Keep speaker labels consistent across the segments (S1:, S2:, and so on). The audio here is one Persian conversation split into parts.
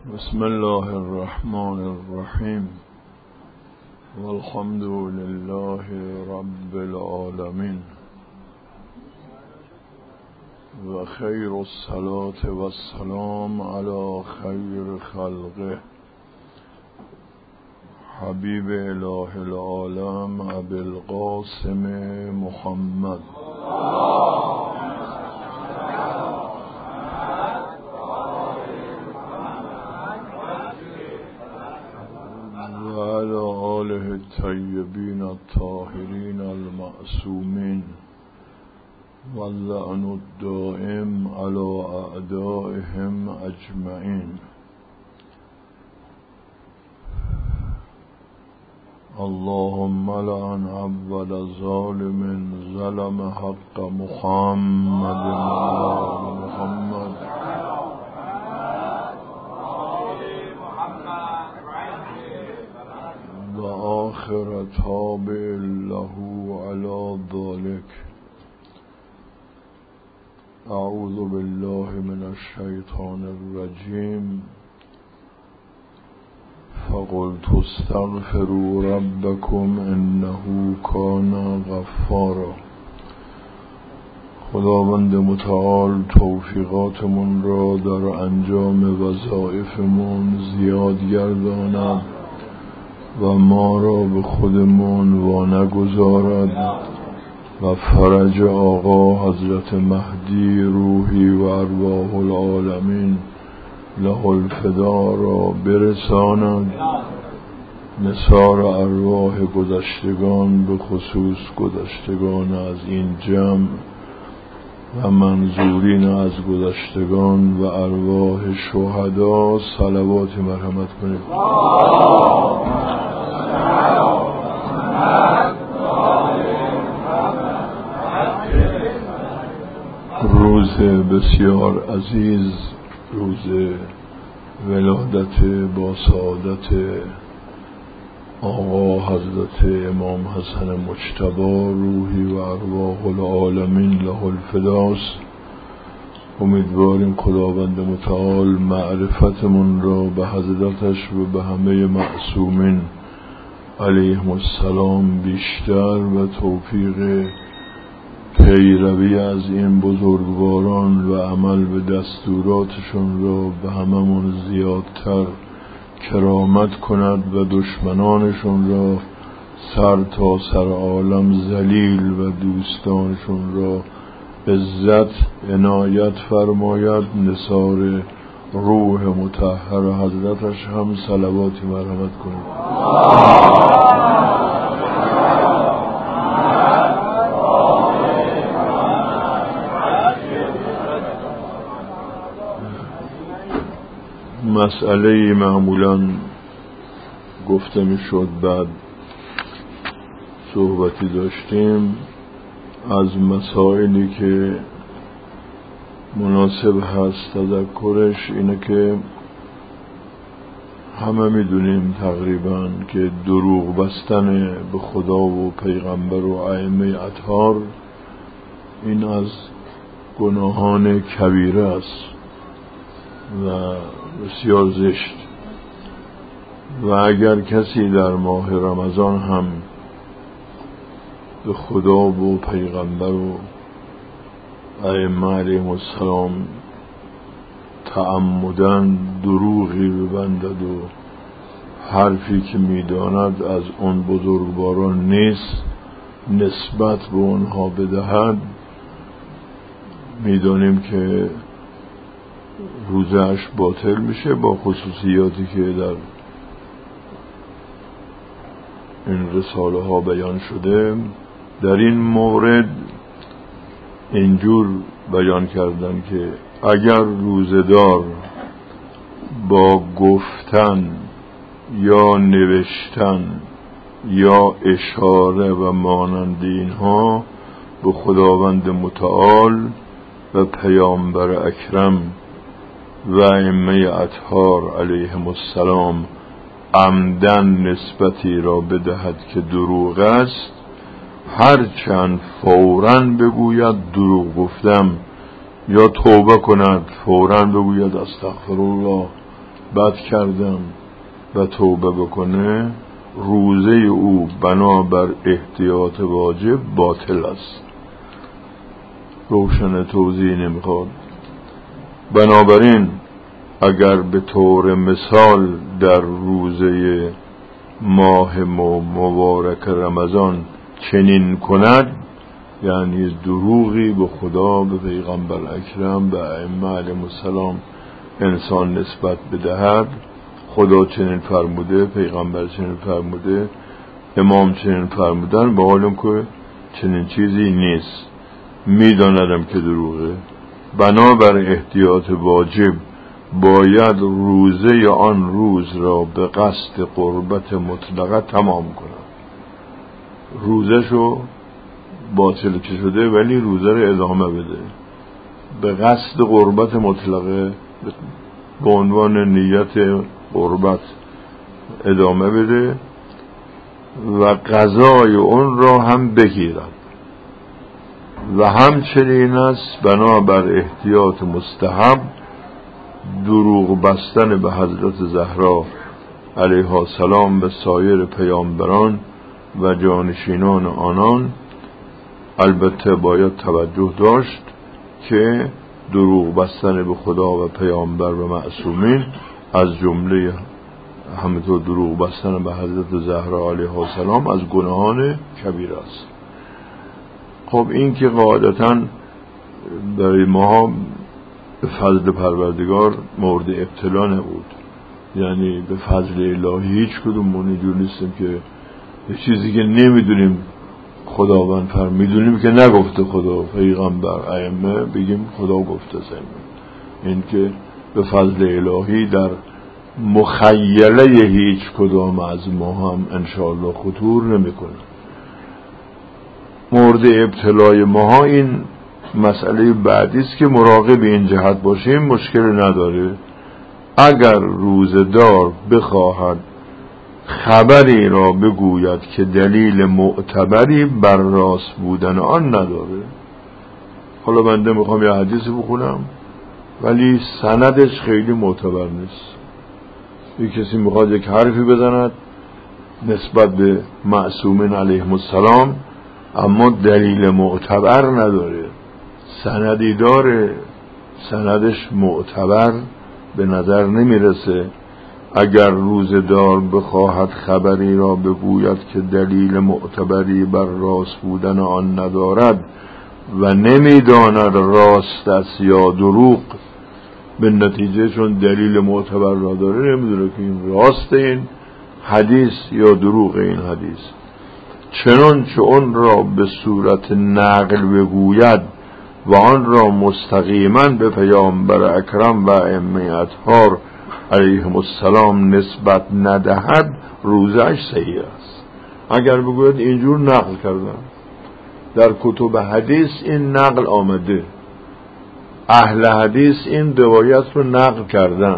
S1: بسم الله الرحمن الرحیم والحمد لله رب العالمین و خیر الصلاة و السلام علی خیر خلقه حبیب اله العالم ابی القاسم محمد الطيبين الطاهرين المعصومين واللعن الدائم على أعدائهم أجمعين. اللهم لعن أول ظالم ظلم حق محمد محمد وآخر تابع له على ذلك. أعوذ بالله من الشيطان الرجيم. فقلت استغفروا ربكم إنه كان غفارا. خداوند متعال توفیقاتمون را در انجام وظایفمون زیاد گرداند و ما را به خودمون وانگذارد و فرج آقا حضرت مهدی روحی و ارواح العالمین له الفدا را برساند. نثار ارواح گذشتگان به خصوص گذشتگان از این جمع و منظورین از گذشتگان و ارواح شهدا صلوات مرحمت کنید. روز بسیار عزیز، روز ولادت با سعادت آقا حضرت امام حسن مجتبی روحی و ارواح العالمین له الفداست. امیدواریم خداوند متعال معرفتمون را به حضرتش و به همه معصومین علیهم السلام بیشتر و توفیق پیروی از این بزرگواران و عمل به دستوراتشون را به هممون زیادتر کرامت کند و دشمنانشون را سر تا سر عالم ذلیل و دوستانشون را عزت عنایت فرماید. نثار روح مطهر حضرتش هم صلواتی مرحمت کنید. مسئله معمولا گفته می شد، بعد صحبتی داشتیم از مسائلی که مناسب هست تذکرش اینه که همه می دونیم تقریبا که دروغ بستن به خدا و پیغمبر و ائمه اطهار این از گناهان کبیره است و بسیار زشت. و اگر کسی در ماه رمضان هم به خدا و پیغمبر و ائمه علیهم السلام تعمدن دروغی ببندد و حرفی که میداند از اون بزرگواران نیست نسبت به اونها بدهد، میدانیم که روزهش باطل میشه با خصوصیاتی که در این رساله ها بیان شده. در این مورد اینجور بیان کردن که اگر روزدار با گفتن یا نوشتن یا اشاره و مانند اینها به خداوند متعال و پیامبر اکرم و ائمه اطهار علیهم السلام عمدن نسبتی را بدهد که دروغ است، هرچند فوراً بگوید دروغ گفتم یا توبه کند، فوراً بگوید استغفر الله بد کردم و توبه بکنه، روزه او بنابر احتیاط واجب باطل است. روشن توضیح نمیخواد. بنابراین اگر به طور مثال در روزه ماه مبارک رمضان چنین کند، یعنی دروغی به خدا، به پیغمبر اکرم، به ائمه علیهم السلام انسان نسبت بدهد، خدا چنین فرموده، پیغمبر چنین فرموده، امام چنین فرمودن، با حالم که چنین چیزی نیست، میداندم که دروغه، بنابر احتیاط واجب باید روزه آن روز را به قصد قربت مطلقه تمام کنم. روزشو باطل که شده ولی روزه رو ادامه بده، به قصد قربت مطلقه، به عنوان نیت قربت ادامه بده و قضای اون را هم بگیرد. و همچنین است بنابر احتیاط مستحب دروغ بستن به حضرت زهرا علیها السلام به سایر پیامبران و جانشینان آنان. البته باید توجه داشت که دروغ بستن به خدا و پیامبر و معصومین از جمله همینطور دروغ بستن به حضرت زهرا علیها السلام از گناهان کبیره است. خب این که قاعدتاً برای ما به فضل پروردگار مورد ابتلا نبود، یعنی به فضل الهی هیچ کدوم اینجور نیستیم که یه چیزی که نمیدونیم خداوند میدونیم که نگفته خدا، پیغمبر، ائمه، بگیم خدا گفته سیم. این که به فضل الهی در مخیله هیچ کدام از ما هم انشاءالله خطور نمیکنه. مورد ابتلای ما این مسئله بعدی است که مراقب این جهت باشیم. مشکل نداره اگر روزدار بخواهد خبری را بگوید که دلیل معتبری بر راست بودن آن نداره. حالا بنده میخوام یه حدیثی بخونم ولی سندش خیلی معتبر نیست. یک کسی میخواد یک حرفی بزند نسبت به معصومین علیهم السلام اما دلیل معتبر نداره، سندی داره، سندش معتبر به نظر نمیرسه. اگر روزدار بخواهد خبری را بگوید که دلیل معتبری بر راست بودن آن ندارد و نمیداند راست است یا دروغ، به نتیجه چون دلیل معتبر را داره نمیدونه که این راست این حدیث یا دروغ این حدیث، چنانچه اون را به صورت نقل بگوید و آن را مستقیما به پیامبر اکرم و ائمه اطهار علیهم السلام نسبت ندهد، روزش صحیح است. اگر بگوید اینجور نقل کردن، در کتب حدیث این نقل آمده، اهل حدیث این روایت رو نقل کردن،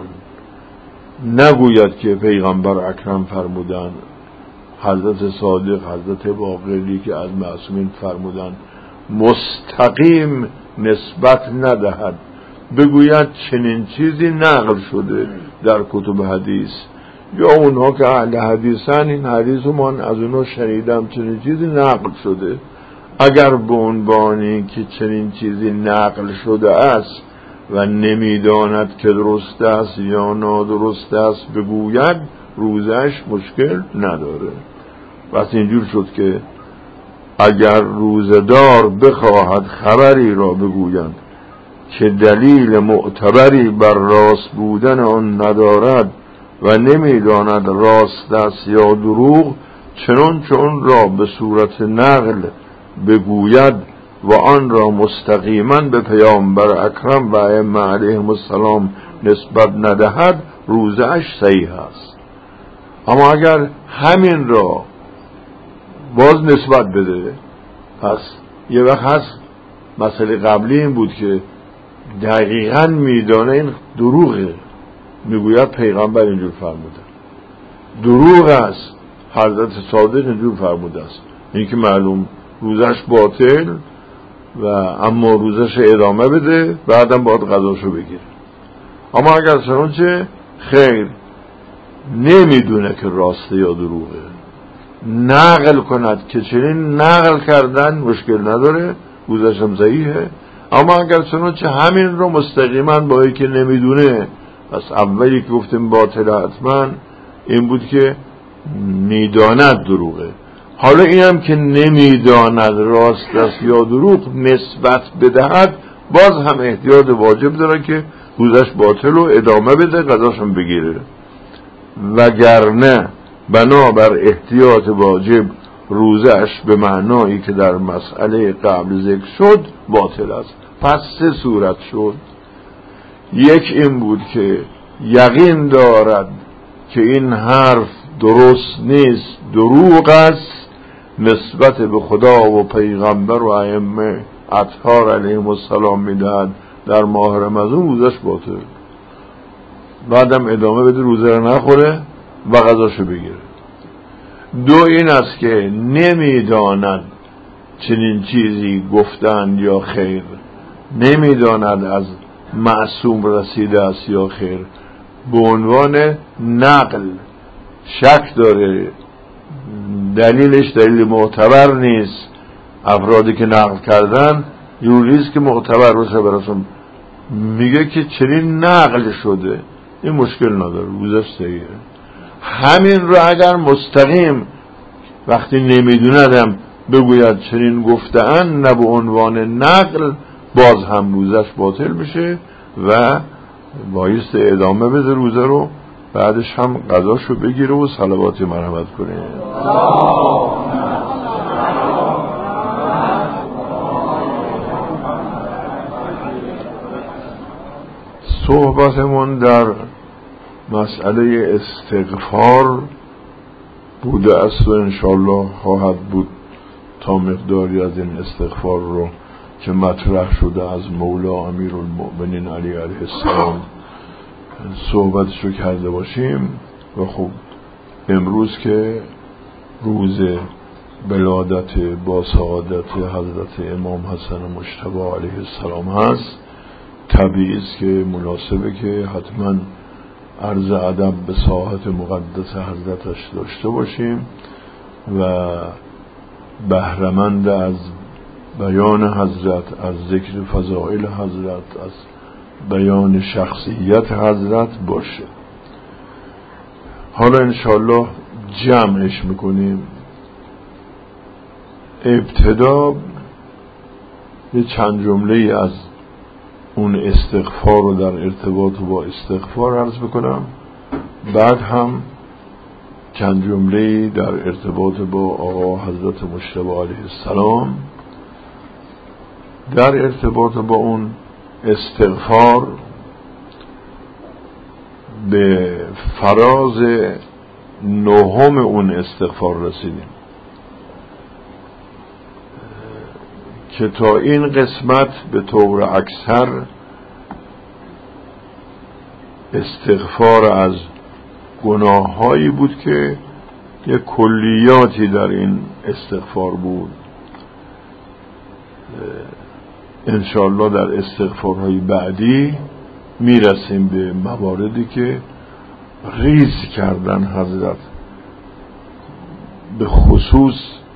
S1: نگوید که پیغمبر اکرم فرمودن، حضرت صادق، حضرت باقری که از معصومین فرمودن، مستقیم نسبت ندهد، بگوید چنین چیزی نقل شده در کتب حدیث، یا اونها که اهل حدیثن این حدیث رو من از اونها شنیدم چنین چیزی نقل شده. اگر به عنوانی که چنین چیزی نقل شده است و نمیداند که درست است یا نادرست است بگوید، روزش مشکل نداره. بس اینجور شد که اگر روزدار بخواهد خبری را بگوید که دلیل معتبری بر راست بودن آن ندارد و نمیداند راست است یا دروغ، چنانچه آن را به صورت نقل بگوید و آن را مستقیما به پیامبر اکرم و ائمه علیهم السلام نسبت ندهد، روزش صحیح است. اما اگر همین را باز نسبت بده، پس یه وقت هست مسئله قبلی این بود که دقیقاً میدانه این دروغه، میگوید پیغمبر اینجور فرموده، دروغ است حضرت صادق اینجور فرموده است، این که معلوم روزش باطل و اما روزش ادامه بده، بعدم باید قضاشو بگیره. اما اگر چنانچه خیر نمیدونه که راسته یا دروغه، نقل کند که چنین نقل کردن مشکل نداره، گذشتم صحیحه. اما اگر چنانچه همین رو مستقیما با ای که نمیدونه، پس اولی که گفتیم باطل حتما این بود که میداند دروغه. حالا اینم که نمیداند راست است یا دروغ نسبت بدهد، باز هم احتیاط واجب داره که روزش باطل رو ادامه بده، قضاشم بگیره. وگرنه بنابر احتیاط واجب روزش به معنایی که در مسئله قبل ذکر شد باطل است. پس 3 صورت شد. یک این بود که یقین دارد که این حرف درست نیست، دروغ است، نسبت به خدا و پیغمبر و ائمه اطهار علیهم السلام میدهد در ماه رمضان، روزش باطل. بعدم ادامه بده روزه رو نخوره و قضاشو بگیره. 2 این است که نمیداند چنین چیزی گفتند یا خیر، نمیداند از معصوم رسیده است یا خیر، به عنوان نقل شک داره، دلیلش دلیل معتبر نیست، افرادی که نقل کردن یوریست که معتبر باشه براشون، میگه که چنین نقل شده، این مشکل نداره، روزش صحیحه. همین رو اگر مستقیم وقتی نمیدوندم بگوید چنین گفتن نه به عنوان نقل، باز هم روزش باطل میشه و بایست ادامه بده روزه رو، بعدش هم قضاشو بگیره و صلوات مرحمت کنه. صحبتمون در مسئله استغفار بوده است و انشالله خواهد بود تا مقداری از این استغفار رو که مطرح شده از مولا امیرالمؤمنین علی علیه السلام صحبتش رو کرده باشیم. و خب امروز که روز ولادت با سعادت حضرت امام حسن مجتبی علیه السلام هست، طبیعی است که مناسبه که حتما عرض ادب به ساحت مقدس حضرتش داشته باشیم و بهره‌مند از بیان حضرت، از ذکر فضائل حضرت، از بیان شخصیت حضرت باشه. حالا انشالله جمعش میکنیم. ابتدا یه چند جمله از اون استغفار رو در ارتباط با استغفار عرض بکنم، بعد هم چند جمله در ارتباط با آقا حضرت مجتبی علیه السلام در ارتباط با اون استغفار. به فراز 9 اون استغفار رسیدیم که تا این قسمت به طور اکثر استغفار از گناهایی بود که یک کلیاتی در این استغفار بود. انشاءالله در استغفارهای بعدی میرسیم به مواردی که ریز کردن حضرت، به خصوص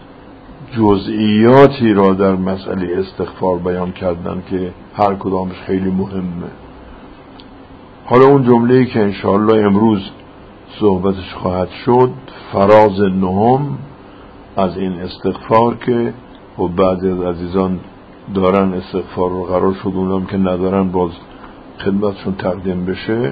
S1: جزئیاتی را در مسئله استغفار بیان کردن که هر کدامش خیلی مهمه. حالا اون جمله‌ای که انشاءالله امروز صحبتش خواهد شد، فراز 9 از این استغفار که و بعضی از عزیزان دارن استغفار رو، قرار شد اونم که ندارن باز خدمتشون تقدیم بشه.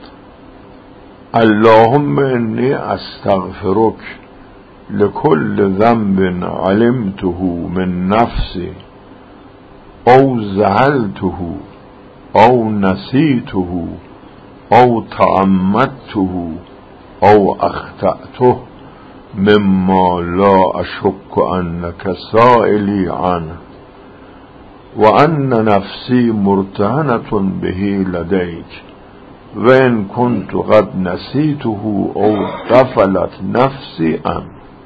S1: اللهم انی استغفرک لكل ذنب علمته من نفسی او زعلته او نسیته او تعمدته او اخطأته مما لا اشک انک سائلی عنه و ان نفسی مرتهنة به لدیک و ان كنت قد نسیته او غفلت نفسی عنه.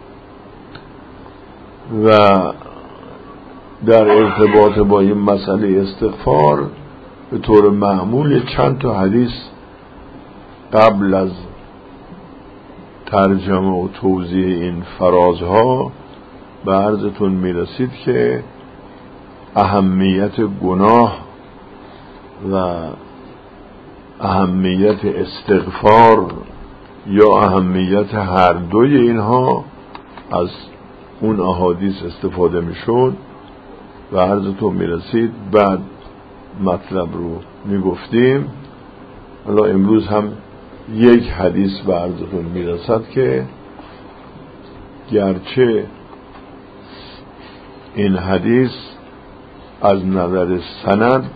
S1: و در ارتباط با این مسئله استغفار به طور معمول چند تا حدیث قبل از ترجمه و توضیح این فرازها به عرضتون میرسید که اهمیت گناه و اهمیت استغفار یا اهمیت هر دوی اینها از اون احادیث استفاده میشد و عرضتون میرسید. بعد مطلب رو میگفتیم. حالا امروز هم یک حدیث به عرضتون میرسد که گرچه این حدیث از نظر سند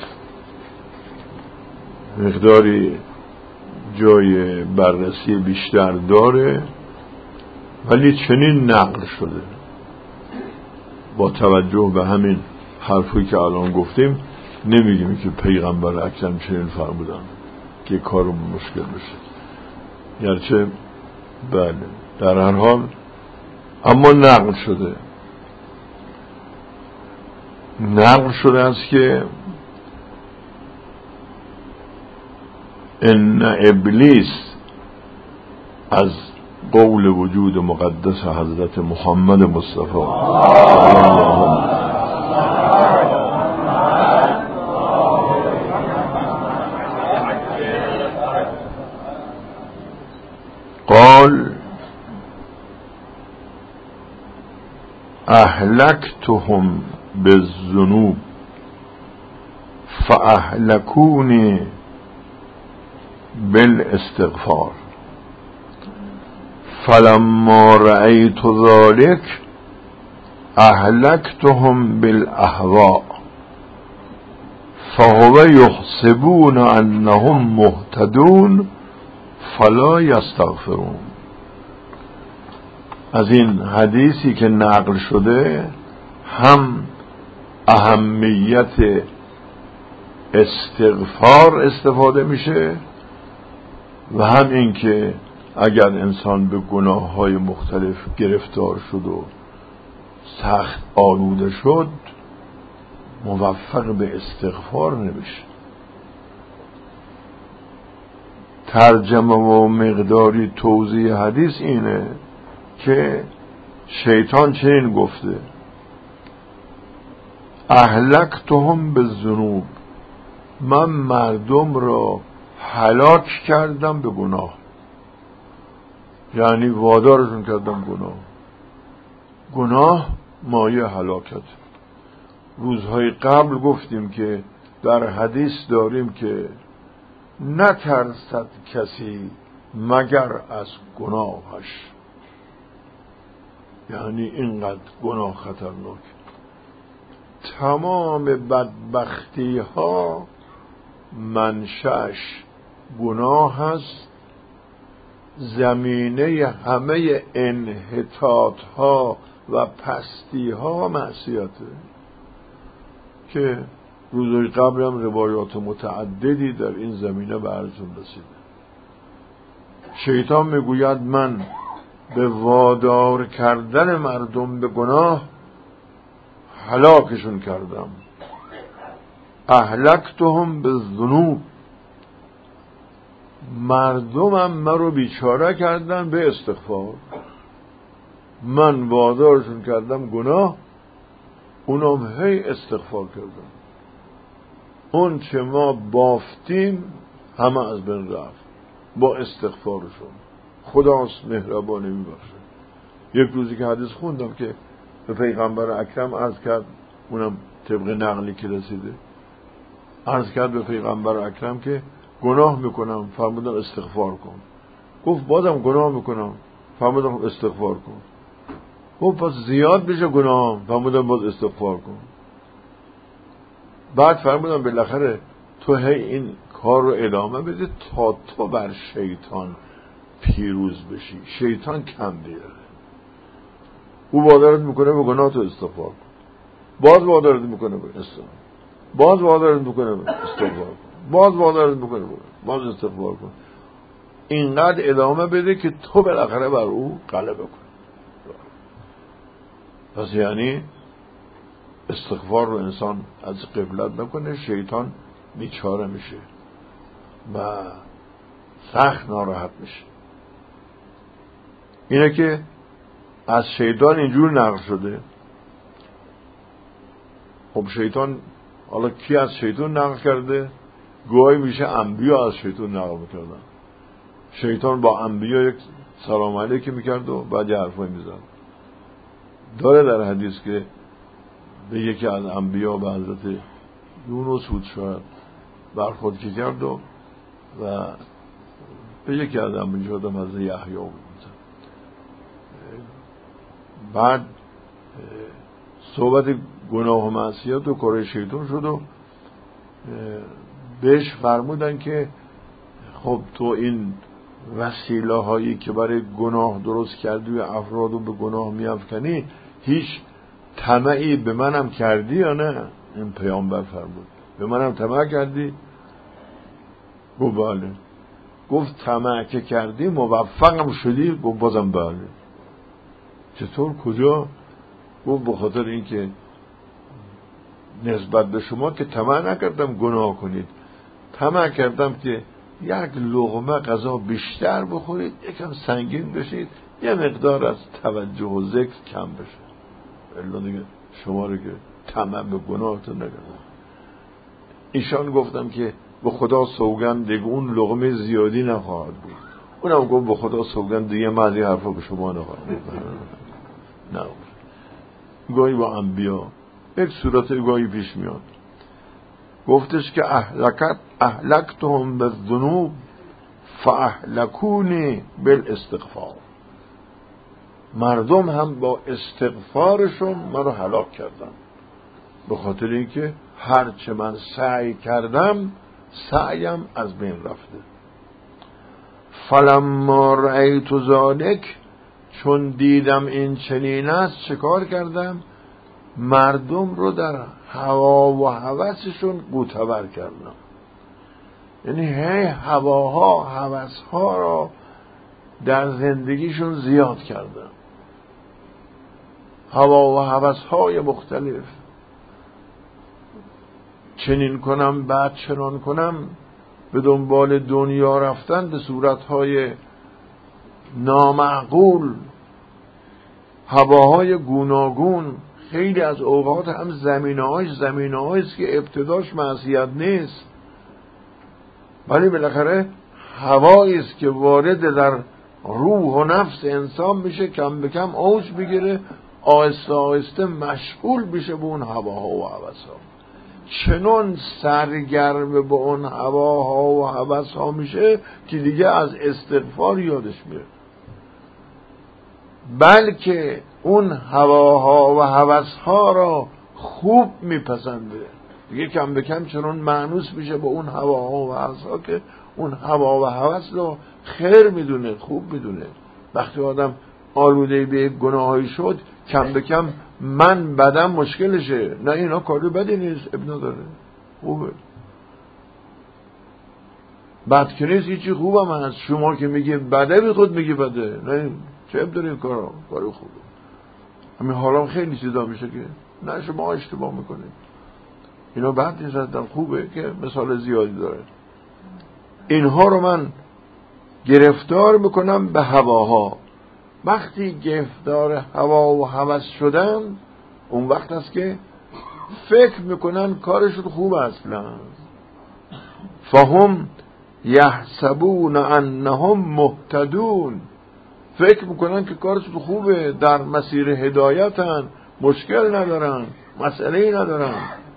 S1: مقداری جای بررسی بیشتر داره، ولی چنین نقل شده. با توجه به همین حرفی که الان گفتیم نمیگیم که پیغمبر اکرم چنین فرمودن که کارو مشکل بشه، گرچه بله در هر حال اما نقل شده است که ان ابلیس از قول وجود مقدس حضرت محمد مصطفی قال اهلكتهم بالذنوب فاهلكوني بالاستغفار فلما رأيت ذلك اهلكتهم بالاهواء فهو يحسبون انهم مهتدون فلا يستغفرون. از این حدیثی که نقل شده هم اهمیت استغفار استفاده میشه و هم این که اگر انسان به گناه‌های مختلف گرفتار شد و سخت آلوده شد موفق به استغفار نمیشه. ترجمه و مقداری توضیح حدیث اینه که شیطان چنین گفته: اهلکتهم بالذنوب، من مردم را هلاک کردم به گناه، یعنی وادارشون کردم گناه مایه هلاکت. روزهای قبل گفتیم که در حدیث داریم که نترسد کسی مگر از گناهش، یعنی اینقدر گناه خطرناک. تمام بدبختی ها منشأش گناه هست، زمینه همه انحطاط ها و پستی ها معصیته، که روزهای قبل هم روایات متعددی در این زمینه به عرضون رسیده. شیطان میگوید من به وادار کردن مردم به گناه هلاکشون کردم. اهلکتهم بالذنوب، مردمم من رو بیچاره کردن به استغفار. من وادارشون کردم گناه، اونم هی استغفار کردن. اون چه ما بافتیم همه از بین رفت با استغفارشون. خداست مهربانی میبخشه. یک روزی که حدیث خوندم که به پیغمبر اکرم عرض کرد، اونم طبق نقلی که رسیده، عرض کرد به پیغمبر اکرم که گناه میکنم، فرمودن استغفار کن. گفت بازم گناه میکنم، فرمودن استغفار کن. گفت پس زیاد بشه گناه، فرمودن باز استغفار کن. بعد فرمودن بالاخره تو هی این کار رو ادامه بده تا تو بر شیطان پیروز بشی، شیطان کم بیاره. او وادارت میکنه به گناه، تو استغفار کن. باز وادارت میکنه به استغفار، باز وادارت میکنه به استغفار کن، باز وادارت میکنه باز استغفار کن. اینقدر ادامه بده که تو بالاخره بر او غلبه کن. پس یعنی استغفار رو انسان از غفلت نکنه، شیطان بیچاره میشه و سخت ناراحت میشه. اینه که از شیطان اینجور نقل شده. خب شیطان، حالا کی از شیطان نقل کرده؟ گاهی میشه انبیا از شیطان نقل میکردن. شیطان با انبیا یک سلام علیکی میکرد و بعد یه حرفایی میزد. داره در حدیث که به یکی از انبیا، به حضرت یونس بود شاید، برخورد که کرد و به یکی از انبیا شد، حضرت یحیی بود. بعد صحبت گناه و معصیت و کار شیطان شد و بهش فرمودن که خب تو این وسیله هایی که برای گناه درست کردی و افراد رو به گناه میافکنی، هیچ طمعی به منم کردی یا نه؟ این پیامبر فرمود به منم طمع کردی؟ گفت بله. گفت طمع که کردی موفقم شدی؟ گفت بازم بله. چطور؟ کجا؟ گفت به خاطر این که نسبت به شما که طمع نکردم گناه کنید، طمع کردم که یک لقمه غذا بیشتر بخورید، یکم سنگین بشید، یه مقدار از توجه و ذکر کم بشه. الا دیگه شما رو که طمع به گناهتون نکردم. ایشان گفتم که به خدا سوگند دیگه اون لقمه زیادی نخواهد بود. اونم گفت به خدا سوگند دیگه من از این حرفا به شما نخواهد بود. نه. گاهی با انبیا یک صورت گاهی پیش میاد، گفتش که اهلکتهم بالذنوب فاهلکونی بالاستغفار. مردم هم با استغفارشون من رو هلاک کردن، به خاطر اینکه هرچه من سعی کردم سعیم از بین رفته. فلما رأیت ذلک، چون دیدم این چنین است چه کار کردم؟ مردم رو در هوا و هوسشون گوتبر کردم. یعنی هی هواها هوسها رو در زندگیشون زیاد کردم، هوا و هوسهای مختلف. چنین کنم بعد چنان کنم، به دنبال دنیا رفتن به صورتهای نامعقول، هواهای گوناگون. خیلی از اوقات هم زمینه‌هایی است که ابتداش معصیت نیست، ولی بالاخره هوایی است که وارد در روح و نفس انسان میشه، کم به کم اوج بگیره، آهسته آهسته مشغول بشه به اون هواها و هوسها. چنان سرگرم به اون هواها و هوسها میشه که دیگه از استغفار یادش میره، بلکه اون هواها و هوسها را خوب میپسنده. دیگه کم به کم چنان مانوس میشه با اون هواها و هوسها که اون هوا و هوس رو خیر میدونه، خوب میدونه. وقتی آدم آلوده به گناهی شد، کم به کم من بدم مشکلشه. نه اینا کاری بدی نیست، اب نداره، خوبه. بد که نیست، هیچی خوبم هست. شما که میگی بده بی خود میگی بده، نه چه اب داره این کاری خوبه. همین حالا خیلی چیزا میشه که نه شما اشتباه میکنید. اینا بد نیست، در خوبه که مثال زیادی داره. اینها رو من گرفتار میکنم به هواها. وقتی گرفتار هوا و هوس شدن، اون وقت است که فکر میکنن کارشون خوب اصلا. فهم یحسبون انهم مهتدون، فکر میکنن که کارشون خوبه، در مسیر هدایتن، مشکل ندارن، مسئله ندارن.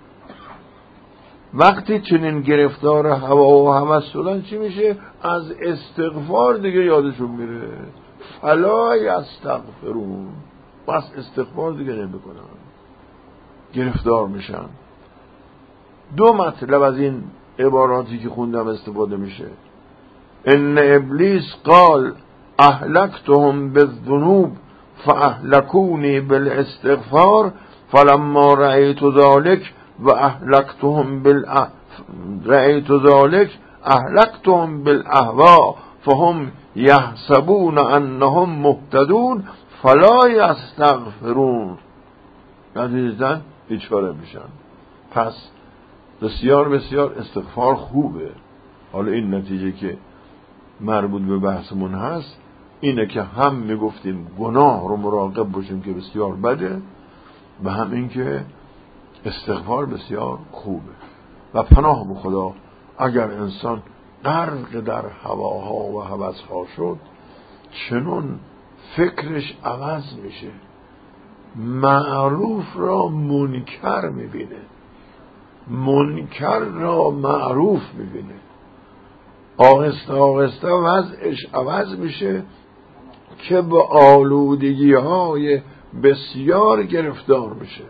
S1: وقتی چنین گرفتار هوا و هوس شدن چی میشه؟ از استغفار دیگه یادشون میره. فلا یستغفرون، بس استغفار دیگه نمیکنن، گرفتار میشن. دو مطلب از این عباراتی که خوندم استفاده میشه. ان ابلیس قال اهلکتهم بالذنوب فاهلكوني بالاستغفار فلما رأيت ذلك رأيت ذلك اهلكتهم بالاهواء فهم يحسبون انهم مهتدون فلا يستغفرون. نتیجتاً بیچاره میشن. پس بسیار بسیار استغفار خوبه. حالا این نتیجه که مربوط به بحثمون هست اینه که هم میگفتیم گناه رو مراقب باشیم که بسیار بده و هم این که استغفار بسیار خوبه. و پناه به خدا اگر انسان غرق در هواها و هوسها شد چنون فکرش عوض میشه، معروف را منکر میبینه، منکر را معروف میبینه، آهسته آهسته وضعش عوض میشه که با آلودگی های بسیار گرفتار میشه.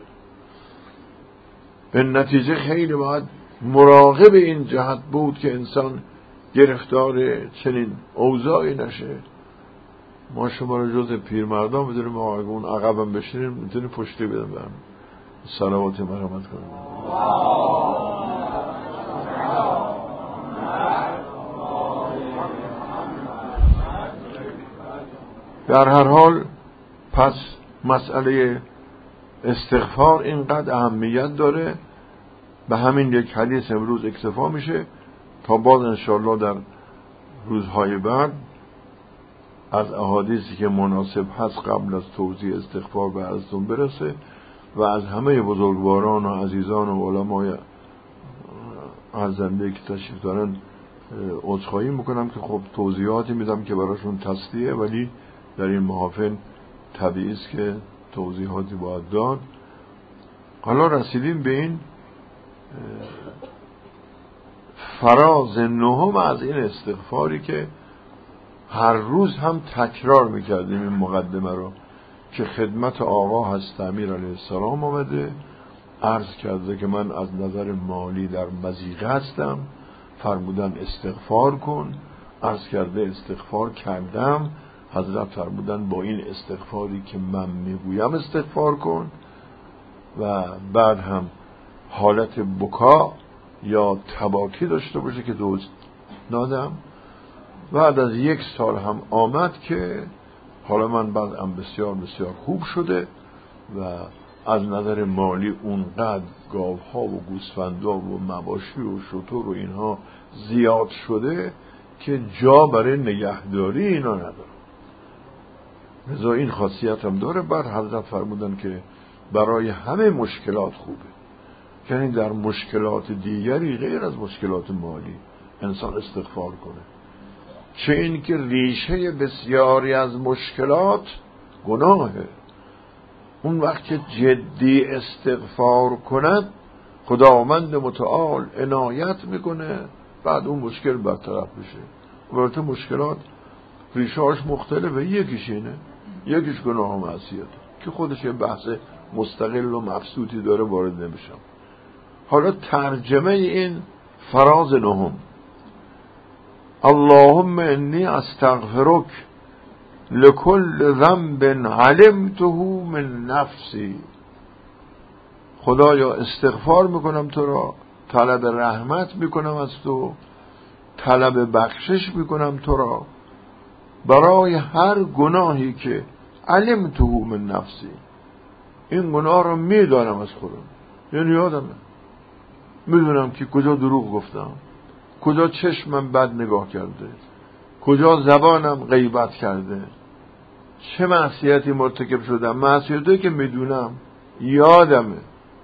S1: به نتیجه خیلی باید مراقب این جهت بود که انسان گرفتار چنین اوضاعی نشه. ما شما رو جز پیرمردان بدونیم، ما اگه اون عقبم بشینیم میتونیم پشتی بدم برم. صلوات مرحمت کنیم. در هر حال پس مسئله استغفار اینقدر اهمیت داره، به همین یک حدیث امروز اکتفا میشه تا باز انشاءالله در روزهای بعد از احادیثی که مناسب هست قبل از توضیح استغفار به ازتون برسه و از همه بزرگواران و عزیزان و علمای ارزنده که تشریف دارن عذرخواهی میکنم که خب توضیحاتی میدم که براشون تسلیه، ولی در این محافل طبیعی است که توضیحاتی باید داد. حالا رسیدیم به این فراز نهم از این استغفاری که هر روز هم تکرار میکردیم. این مقدمه رو که خدمت آقا حضرت امیر علیه السلام آمده، عرض کرده که من از نظر مالی در مضیقه هستم، فرمودن استغفار کن. عرض کرده استغفار کردم، حضرت فرمودن با این استغفاری که من میگویم استغفار کن. و بعد هم حالت بکا یا تباکی داشته باشه که دوست نادم. بعد از 1 سال هم آمد که حالا من بعدم بسیار بسیار خوب شده و از نظر مالی اونقدر گاوها و گوسفندا و مواشی و شتر و اینها زیاد شده که جا برای نگهداری اینا نداره. لذا این خاصیت هم داره. بعد حضرت فرمودن که برای همه مشکلات خوبه، یعنی در مشکلات دیگری غیر از مشکلات مالی انسان استغفار کنه. چه این که ریشه بسیاری از مشکلات گناهه. اون وقت که جدی استغفار کند خداوند متعال عنایت میکنه، بعد اون مشکل برطرف بشه. البته مشکلات ریشه‌اش مختلفه، یکیش اینه، یکیش گناه و معصیت که خودش یه بحث مستقل و مبسوطی داره، وارد نمیشم. حالا ترجمه این فراز نهم: اللهم انی استغفرک لکل ذنب علمته من نفسی. خدایا استغفار میکنم تو را، طلب رحمت میکنم از تو، طلب بخشش میکنم تو را برای هر گناهی که علمته من نفسی. این گناه رو میدانم از خودم، یعنی یادمه، میدونم که کجا دروغ گفتم، کجا چشمم بد نگاه کرده، کجا زبانم غیبت کرده، چه معصیتی مرتکب شدم، معصیتی که میدونم یادمه.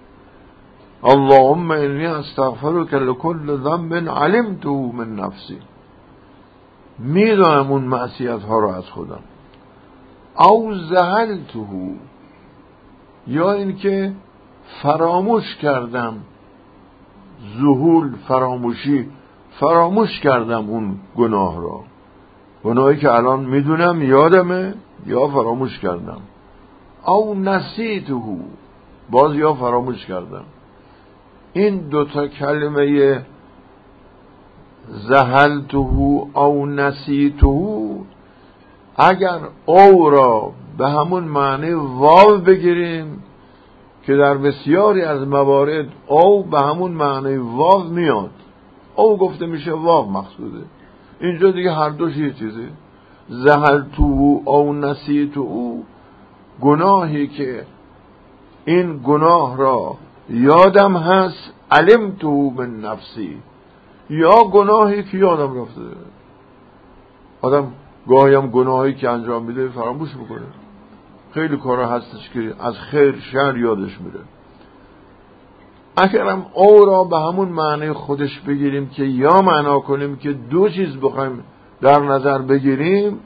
S1: اللهم انی استغفرک لکل ذنب علمته من نفسی. میدونم اون معصیت ها رو از خودم. او زهلته، یا اینکه فراموش کردم، ذهول فراموشی، فراموش کردم اون گناه را، گناهی که الان میدونم یادمه یا فراموش کردم. او نسیته، باز یا فراموش کردم. این دوتا کلمه زهلته او نسیته اگر او را به همون معنی واو بگیریم که در بسیاری از موارد او به همون معنی واو میاد، او گفته میشه واو مقصوده. اینجا دیگه هر دوش یه چیزه. زهلتو او نسیتو، گناهی که این گناه را یادم هست، علمتو من نفسی، یا گناهی که یادم رفته. آدم گاهی هم گناهایی که انجام میده فراموش میکنه. خیلی کارا هستش که از خیر شر یادش میره. اگرم او را به همون معنی خودش بگیریم که یا معنا کنیم که دو چیز بخوایم در نظر بگیریم،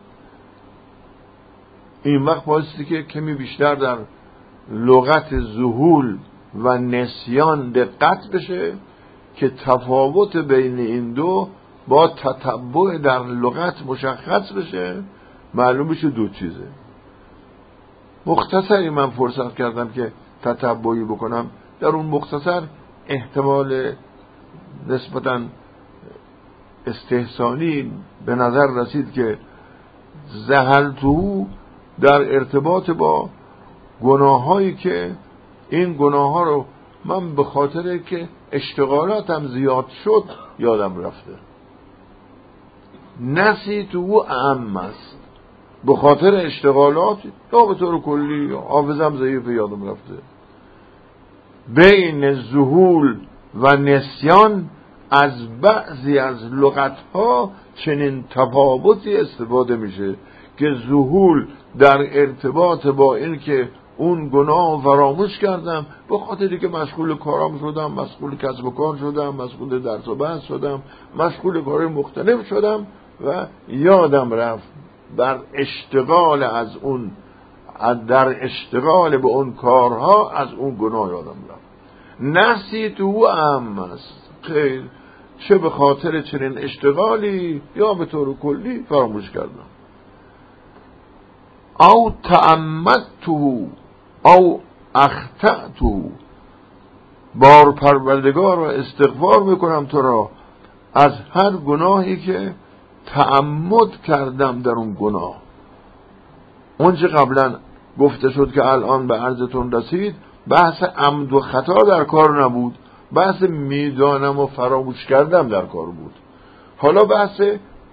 S1: این وقت بایستی که کمی بیشتر در لغت ذهول و نسیان دقت بشه که تفاوت بین این دو با تتبع در لغت مشخص بشه، معلوم بشه دو چیزه. مختصری من فرصت کردم که تتبعی بکنم، در اون مختصر احتمال نسبتاً استحسانی به نظر رسید که زهلتو در ارتباط با گناهایی که این گناه ها رو من به خاطر که اشتغالاتم زیاد شد یادم رفته. نسیتو اعم است، به خاطر اشتغالات یا به طور کلی حافظم ضعیف یادم رفته. بین ذهول و نسیان از بعضی از لغتها چنین تفاوتی استفاده میشه که ذهول در ارتباط با این که اون گناه فراموش کردم به خاطری که مشغول کارام شدم، مشغول کسب و کار شدم، مشغول درس و بحث شدم، مشغول کارهای مختلف شدم و یادم رفت در اشتغال از اون، در اشتغال به اون کارها از اون گناه یادم رفت. نسیتو اعم است، خیر چه به خاطر چنین اشتغالی یا به طور کلی فراموش کردم. او تعمدتو او اخطأتو، بار پروردگار را استغفار میکنم تو را از هر گناهی که تعمد کردم در اون گناه. اون چه قبلا گفته شد که الان به عرضتون رسید، بحث عمد و خطا در کار نبود، بحث میدانم و فراموش کردم در کار بود. حالا بحث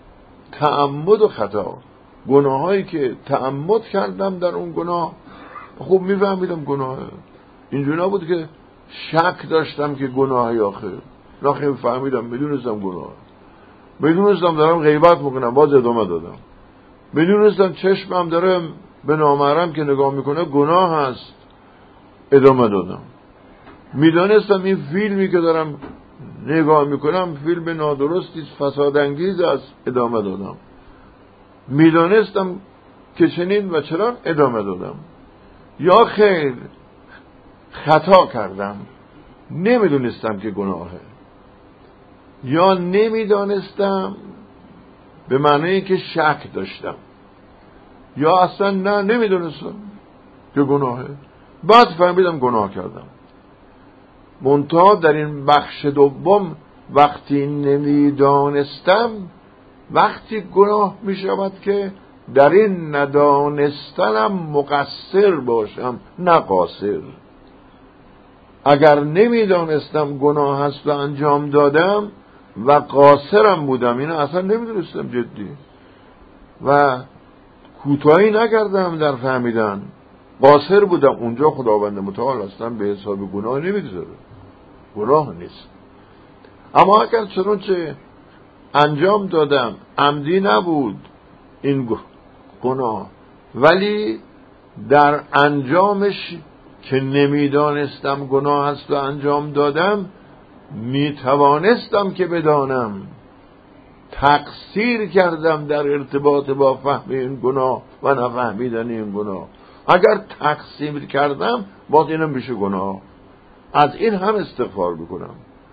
S1: تعمد و خطا، گناهایی که تعمد کردم در اون گناه. خوب میفهمیدم گناهه، اینجوری نبود که شک داشتم که گناهی آخر، نه فهمیدم، میدونستم گناه، میدونستم دارم غیبت میکنم باز ادامه دادم، میدونستم چشمم داره به نامحرم که نگاه میکنه گناه هست ادامه دادم، میدونستم این فیلمی که دارم نگاه میکنم فیلم نادرستی فسادانگیز است ادامه دادم، میدونستم که چنین و چرا ادامه دادم. یا خیر خطا کردم نمیدونستم که گناهه، یا نمیدانستم به معنی که شک داشتم، یا اصلا نه نمیدونستم که گناهه، بعد فهمیدم گناه کردم. منتها در این بخش دوم وقتی نمیدانستم، وقتی گناه میشود که در این ندانستنم مقصر باشم نه قاصر. اگر نمیدانستم گناه هست و انجام دادم و قاصرم بودم، اینو اصلا نمیدونستم جدی و کوتاهی نکردم در فهمیدن، قاصر بودم، اونجا خداوند متعال اصلا به حساب گناه نمیگذاره، گناه نیست. اما اگر چنانچه انجام دادم عمدی نبود این گناه، ولی در انجامش که نمیدانستم گناه هست و انجام دادم، میتوانستم که بدانم تقصیر کردم در ارتباط با فهم این گناه و نفهمیدن این گناه. اگر تقصیر کردم باز اینم میشه گناه، از این هم استغفار میکنم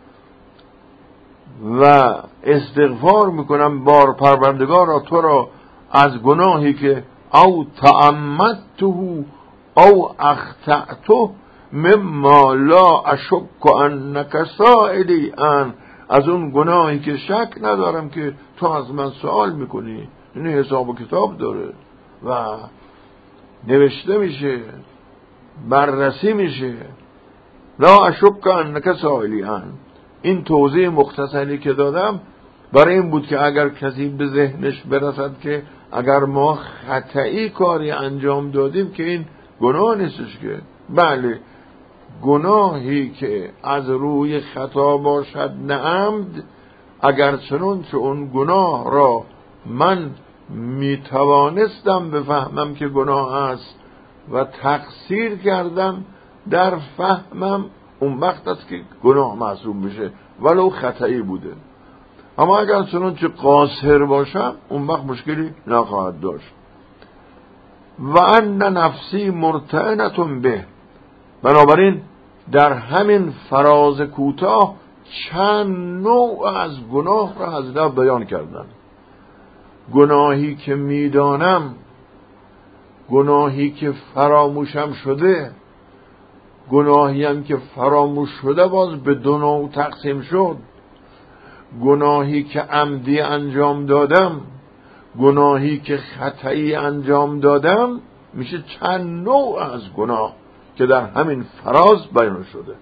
S1: و استغفار میکنم بار پروردگارا تو را از گناهی که او تعمدته او اخطأته مما لا اشک انک سائلی ان، از اون گناهی که شک ندارم که تو از من سوال میکنی. این حساب و کتاب داره و نوشته میشه، بررسی میشه. لا اشک انک سائلی ان، این توضیح مختصری که دادم برای این بود که اگر کسی به ذهنش برسد که اگر ما خطایی کاری انجام دادیم که این گناه نیستش، که بله گناهی که از روی خطا باشد نه عمد، اگر چنانچه اون گناه را من می توانستم بفهمم که گناه است و تقصیر کردم در فهمم، اون وقت است که گناه محسوب بشه ولو خطایی بوده. اما اگر چنانچه قاصر باشم اون وقت مشکلی نخواهد داشت. و ان نفسی مرتعنة به، بنابراین در همین فراز کوتاه چند نوع از گناه را حضرت بیان کردن. گناهی که میدانم، گناهی که فراموشم شده، گناهی هم که فراموش شده باز به دو نوع تقسیم شد. گناهی که عمدی انجام دادم، گناهی که خطایی انجام دادم، میشه چند نوع از گناه که در همین فراز بیان شده.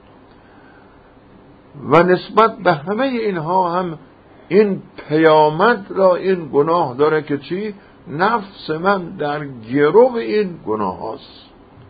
S1: و نسبت به همه اینها هم این پیامد را این گناه داره که چی؟ نفس من در گرو این گناه هاست،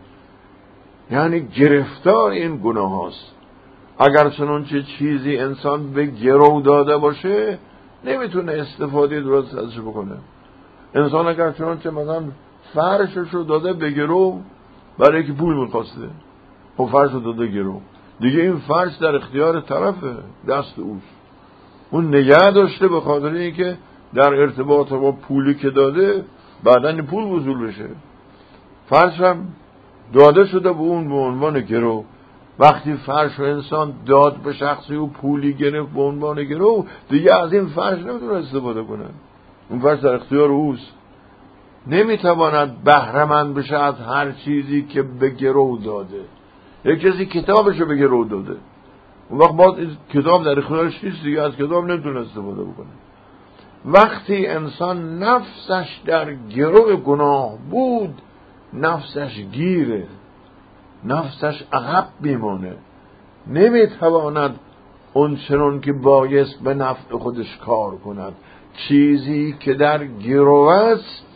S1: یعنی گرفتار این گناه هاست. اگر چنانچه چیزی انسان به گرو داده باشه نمیتونه استفاده درست ازش بکنه. انسان اگر چنانچه مثلا فرشش رو داده به گرو برای که پول میخواسته، خب فرش رو داده گرو، دیگه این فرش در اختیار طرفه، دست اوست، اون نگه داشته به خاطر اینکه در ارتباط با پولی که داده بعدن پول وصول بشه. فرش هم داده شده به اون به عنوان گرو. وقتی فرش رو انسان داد به شخصی و پولی گرفت به عنوان گرو، دیگه از این فرش نمیتونه استفاده کنه، اون فرش در اختیار اوست، نمیتواند بهره مند بشه از هر چیزی که به گرو داده. یک کسی کتابش رو به گرو داده، اون وقت باز کتاب در اختیارش نیست دیگه، از کتاب نمیتونه استفاده بکنه. وقتی انسان نفسش در گرو گناه بود، نفسش گیره، نفسش عقب میمونه، نمیتواند اون چنون که بایست به نفع خودش کار کند. چیزی که در گرو است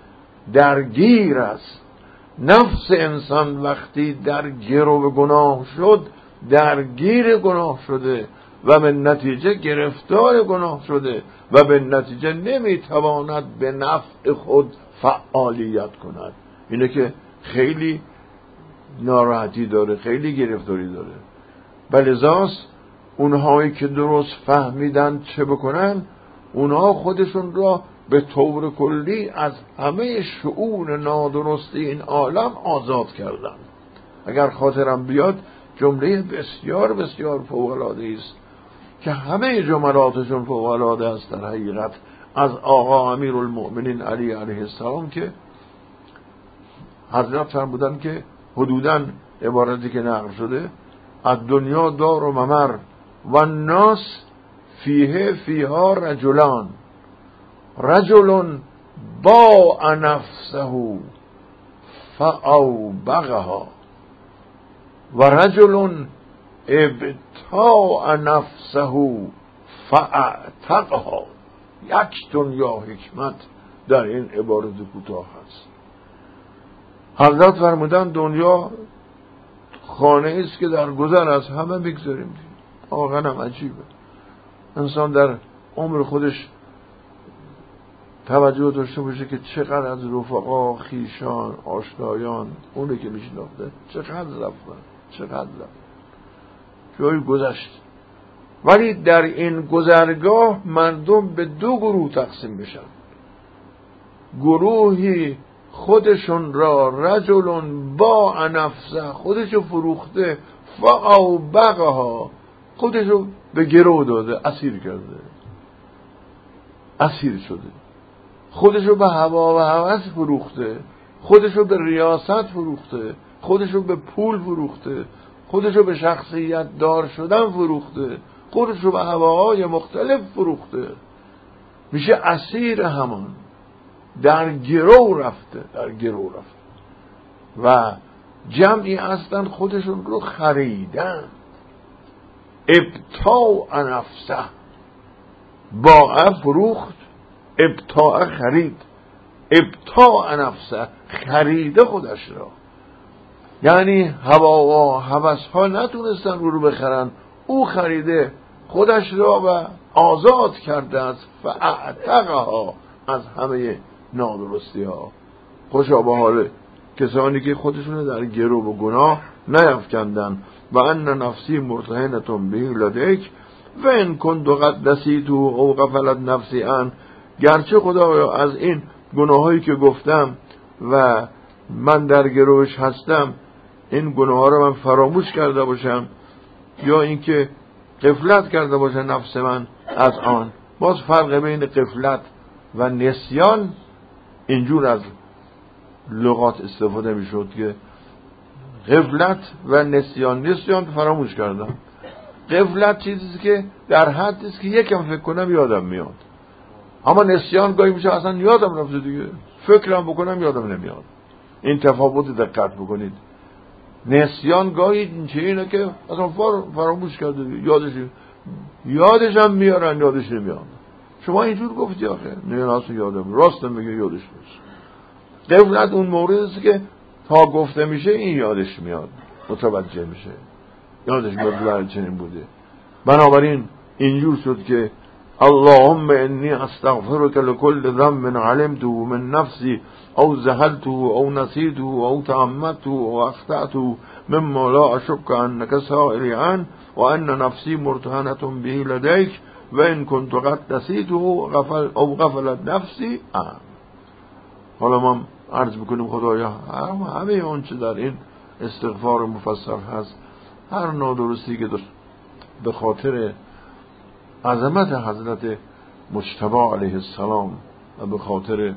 S1: درگیر است. نفس انسان وقتی در گرو گناه شد درگیر گناه شده و به نتیجه گرفتار گناه شده و به نتیجه نمیتواند به نفع خود فعالیت کند. اینه که خیلی ناراحتی داره، خیلی گرفتاری داره. بلذاست اونهایی که درست فهمیدن چه بکنن، اونها خودشون را به طور کلی از همه شؤون نادرستی این عالم آزاد کردن. اگر خاطرم بیاد جمله بسیار بسیار فوق‌العاده است که همه جملاتشون فوق‌العاده است در حقیقت، از آقا امیرالمؤمنین علی علیه السلام، که حضرت فرمودن که حدوداً عبارتی که نقل شده: از دنیا دار و ممر و الناس فیها رجلان، رجل باع نفسه فاوبقها و رجل ابتاع نفسه فاعتقها. یک دنیا حکمت در این عبارت کوتاه هست. حضرت فرمودن دنیا خانه است که در گذر از همه بگذاریم. واقعا هم عجیبه. انسان در عمر خودش توجه داشته باشه که چقدر از رفقا، خیشان، آشنایان، اونه که میشناخته چقدر رفتن، جایی گذشت. ولی در این گذرگاه مردم به دو گروه تقسیم بشن. گروهی خودشون را رجل باع نفسه، خودشو فروخته، فاوبقها، خودشو به گرو داده، اسیر کرده، اسیر شده، خودشو به هوا و هوس فروخته، خودشو به ریاست فروخته، خودشو به پول فروخته، خودشو به شخصیت دار شدن فروخته، خودشو به هواهای مختلف فروخته، میشه اسیر همان، در گرو رفته. و جمعی هستن خودشون رو خریدن. ابتاع نفسه، باع فروخت، ابتاع خرید. ابتاع نفسه، خریده خودش را، یعنی هوا و هوس ها نتونستن رو بخرن، او خریده خودش را و آزاد کرده از فاعتقها، از همه نادرستی ها. خوشا به حال کسانی که خودشون در گرو و گناه نیفکندن. و ان نفسی مرتهنتون به لدیک و ان کنت قد نسیت او غفلت نفسی ان. گرچه خدایا از این گناهایی که گفتم و من در گروش هستم این گناه ها رو من فراموش کرده باشم یا اینکه غفلت کرده باشه نفس من از آن. باز فرق بین غفلت و نسیان اینجور از لغات استفاده میشد که غفلت و نسیان فراموش کردم. غفلت چیزی که در حدی است که یکم فکر کنم یادم میاد، اما نسیان گاهی میشه اصلا یادم رفته دیگه، فکرم بکنم یادم نمیاد. این تفاوت دقت بکنید. نسیان گاهی اینه که اصلا فراموش کرده، یادش هم میارن یادش نمیاد. شما اینجور گفتی آخه نه اصلا یادم راست میگه یادش نیست. غفلت اون موردی است که تا گفته میشه این یادش میاد، متوجه میشه، یادش میاد چنین بوده. بنابراین اینجور شد که اللهم انی استغفرک لكل ذنب علمته من نفسی او زهلته او نسیته او تعمدته او اخطأته مما لا اشک انک سائلی عنه و ان نفسی مرتهنة به لدیک و ان کنت قد نسیته او غفلت نفسی عنه. حالا ما عرض میکنیم خدایا همه اون چه در این استغفار مفصل هست، هر نادرستی که به خاطر عظمت حضرت مجتبی علیه السلام و به خاطر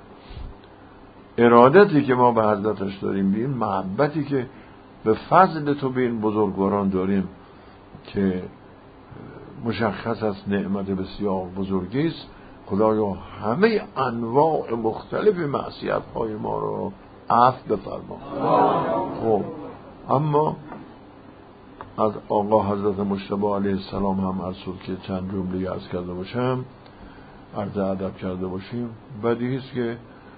S1: ارادتی که ما به حضرتش داریم، به این محبتی که به فضل تو به این بزرگواران داریم که مشخص است نعمت بسیار بزرگی است، خدایا همه انواع مختلف معصیت های ما رو عفو بفرما. خب اما از آقا حضرت مجتبی علیه السلام هم عرض شد که چند جمله عرض کرده باشم، عرض ادب کرده باشیم. بدیهی است که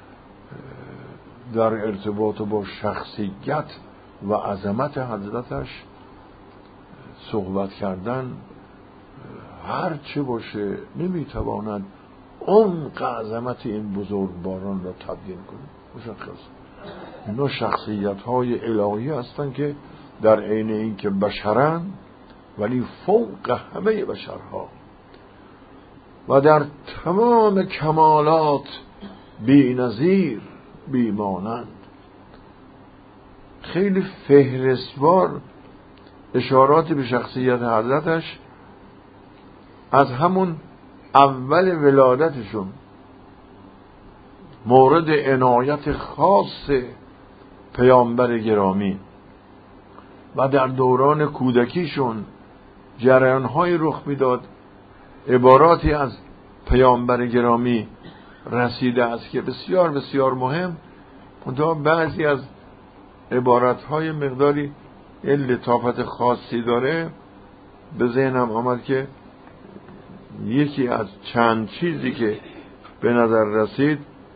S1: در ارتباط با شخصیت و عظمت حضرتش صحبت کردن هر چه باشه نمیتواند عمق عظمت این بزرگواران را تبیین کنه. مشخص اینا شخصیت های الهی هستند که در عین این که بشرن ولی فوق همه بشرها و در تمام کمالات بی نظیر بی مانند. خیلی فهرستوار اشارات به شخصیت حضرتش از همون اول ولادتشون مورد عنایت خاص پیامبر گرامی و در دوران کودکیشون جریان‌های رخ میداد، عباراتی از پیامبر گرامی رسیده است که بسیار بسیار مهم. منتها بعضی از عبارت‌های مقداری لطافت خاصی داره. به ذهنم آمد که یکی از چند چیزی که به نظر رسید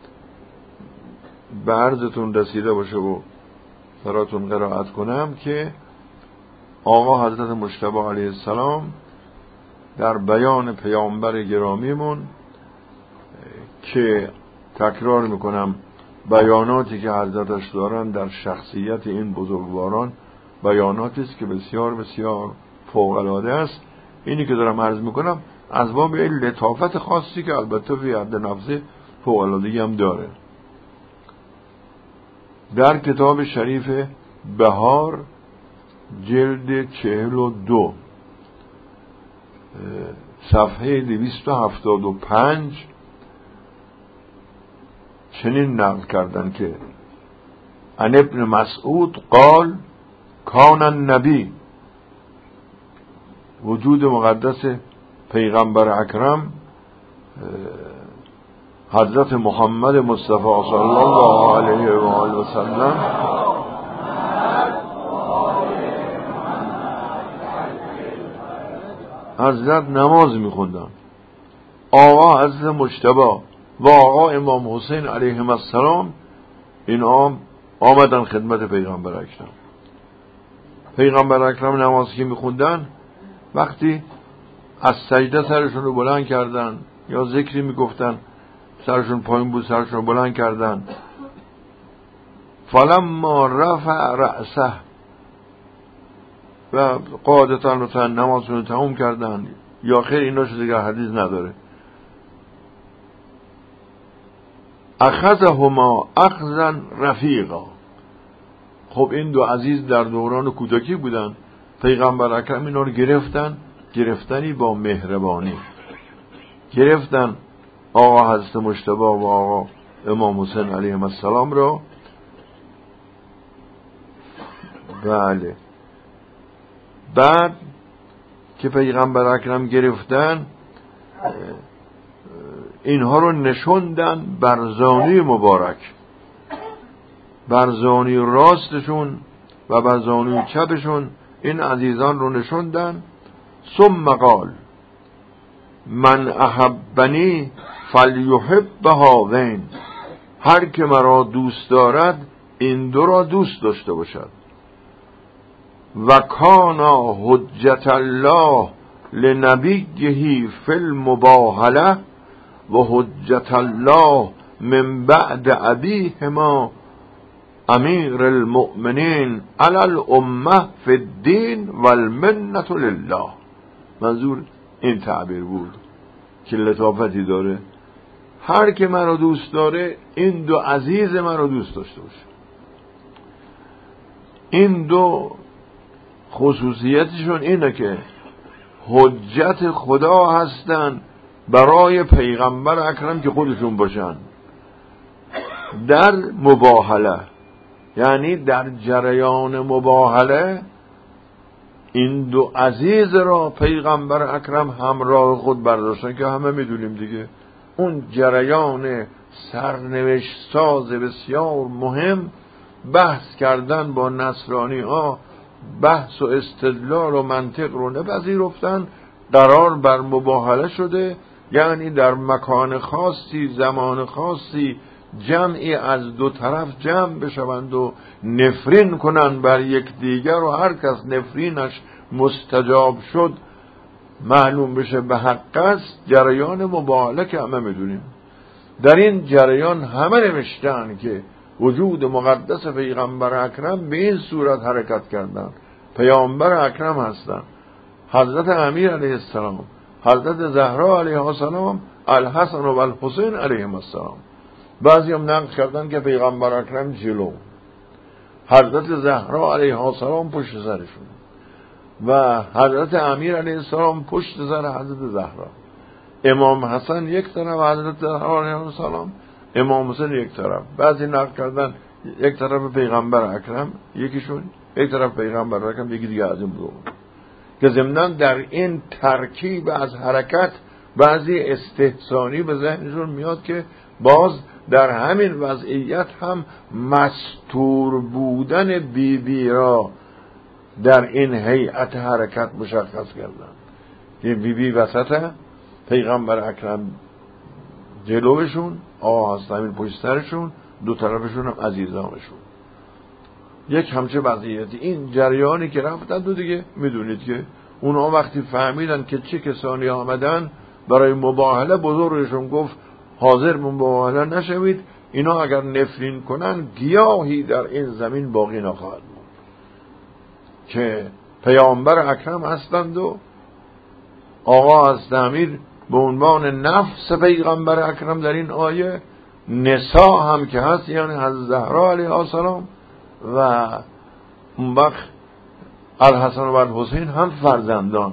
S1: به عرضتون رسیده باشه و براتون قرائت کنم که آقا حضرت مجتبی علیه السلام در بیان پیامبر گرامیمون که تکرار میکنم بیاناتی که حضرتش دارن در شخصیت این بزرگواران بیاناتی است که بسیار بسیار فوق العاده است. اینی که دارم عرض میکنم از باب این لطافت خاصی که البته فی حد نفسه فوق العاده‌ای هم داره. در کتاب شریف بهار جلد 42 صفحه 275 چنین نقل کردن که عن ابن مسعود قال کان النبی، وجود مقدس پیغمبر اکرم حضرت محمد مصطفی صلی الله علیه و آله و سلم حضرت نماز میخوندن. آقا حضرت مجتبی و آقا امام حسین علیهم السلام این آمدن خدمت پیغمبر اکرم. پیغمبر اکرم نماز که میخوندن وقتی از سجده سرشون رو بلند کردن یا ذکری میگفتن سرشون پایین بود، سرشون بلند کردن. فلما رفع رأسه، و قاعدتا نمازشون رو تموم کردن یا خیر اینا شده دیگه حدیث نداره. اخذهما اخذا رفیقا. خب این دو عزیز در دوران کودکی بودن، پیغمبر اکرم اینا رو گرفتن، گرفتنی با مهربانی گرفتن. آقا حضرت مجتبی و آقا امام حسین علیهم السلام رو. بله، بعد که پیغمبر اکرم گرفتن اینها رو نشوندن بر زانوی مبارک، بر زانوی راستشون و بر زانوی چپشون این عزیزان رو نشوندن. ثم قال من احبنی فلیحب هذین، هر که مرا دوست دارد این دو را دوست داشته باشد. و کانا حجت الله لنبیه فی المباهله و حجت الله من بعد ابیهما امیر المؤمنین علی الامه فی الدین والمنة لله. منظور این تعبیر بود که لطافتی داره. هر که مرا دوست داره این دو عزیز مرا دوست داشته باشه. این دو خصوصیتشون اینه که حجت خدا هستن برای پیغمبر اکرم که خودشون باشن در مباهله، یعنی در جریان مباهله این دو عزیز را پیغمبر اکرم همراه خود برداشتن که همه میدونیم دیگه اون جریان سرنوشت ساز بسیار مهم، بحث کردن با نصرانی ها، بحث و استدلال و منطق رو نپذیرفتن، قرار بر مباهله شده، یعنی در مکان خاصی زمان خاصی جمعی از دو طرف جمع بشوند و نفرین کنند بر یک دیگر و هر کس نفرینش مستجاب شد معلوم بشه به حق است. جریان مباهله که همه میدونیم. در این جریان همه نوشتن که وجود مقدس پیغمبر اکرم به این صورت حرکت کردن. پیامبر اکرم هستن حضرت امیر علیه السلام، حضرت زهرا علیه السلام، الحسن و الحسین علیهم السلام. بعضی هم نقل کردن که پیغمبر اکرم جلو، حضرت زهرا علیه السلام پشت سرشون و حضرت امیر علیه السلام پشت سر حضرت زهرا، امام حسن یک طرف، حضرت زهرا علیه السلام، امام حسین یک طرف. بعضی نقل کردن یک طرف پیغمبر اکرم یکیشون، یک طرف پیغمبر اکرم یکی دیگه از این دو. که ضمناً در این ترکیب از حرکت بعضی استحسانی به ذهنشون میاد که باز در همین وضعیت هم مستور بودن بی را در این هیئت حرکت مشخص کردن که بی وسط، پیغمبر اکرم جلوشون، آقا هستمین پشت سرشون، دو طرفشون هم عزیزانشون. یک همچه وضعیتی. این جریانی که رفتن دو دیگه میدونید که اونها وقتی فهمیدن که چه کسانی آمدن برای مباهله، بزرگشون گفت حاضر مباهله نشوید، اینا اگر نفرین کنن گیاهی در این زمین باقی نخواهد بود. که پیامبر اکرم هستند و آقا از امیر به عنوان نفس پیغمبر اکرم در این آیه، نساء هم که هست یعنی حضرت زهرا علیه السلام و اون وقت الحسن و الحسین هم فرزندان.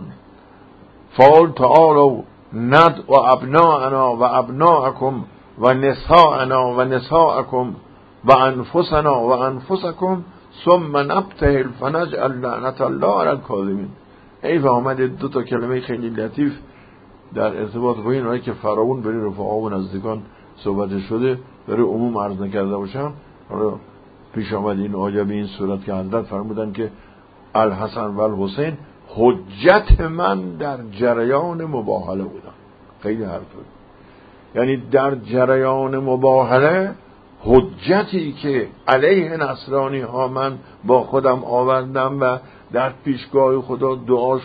S1: فقل تعالوا ندعو ابناءنا و ابناءکم و نساءنا و نساءکم و انفسنا و انفسکم ثم نبتهل فنجعل لعنت الله علی الکاذبین. ای آمده دو تا کلمه خیلی لطیف در ارتباط با این که فراون بری رفقا و نزدیکان صحبت شده، برای عموم عرض نکرده باشم. پیش آمد این آیه به این صورت که حضرت فرمودن که الحسن و الحسین حجت من در جریان مباهله بودن. خیلی حرفه، یعنی در جریان مباهله حجتی که علیه نصرانی ها من با خودم آوردم و در پیشگاه خدا دعاشون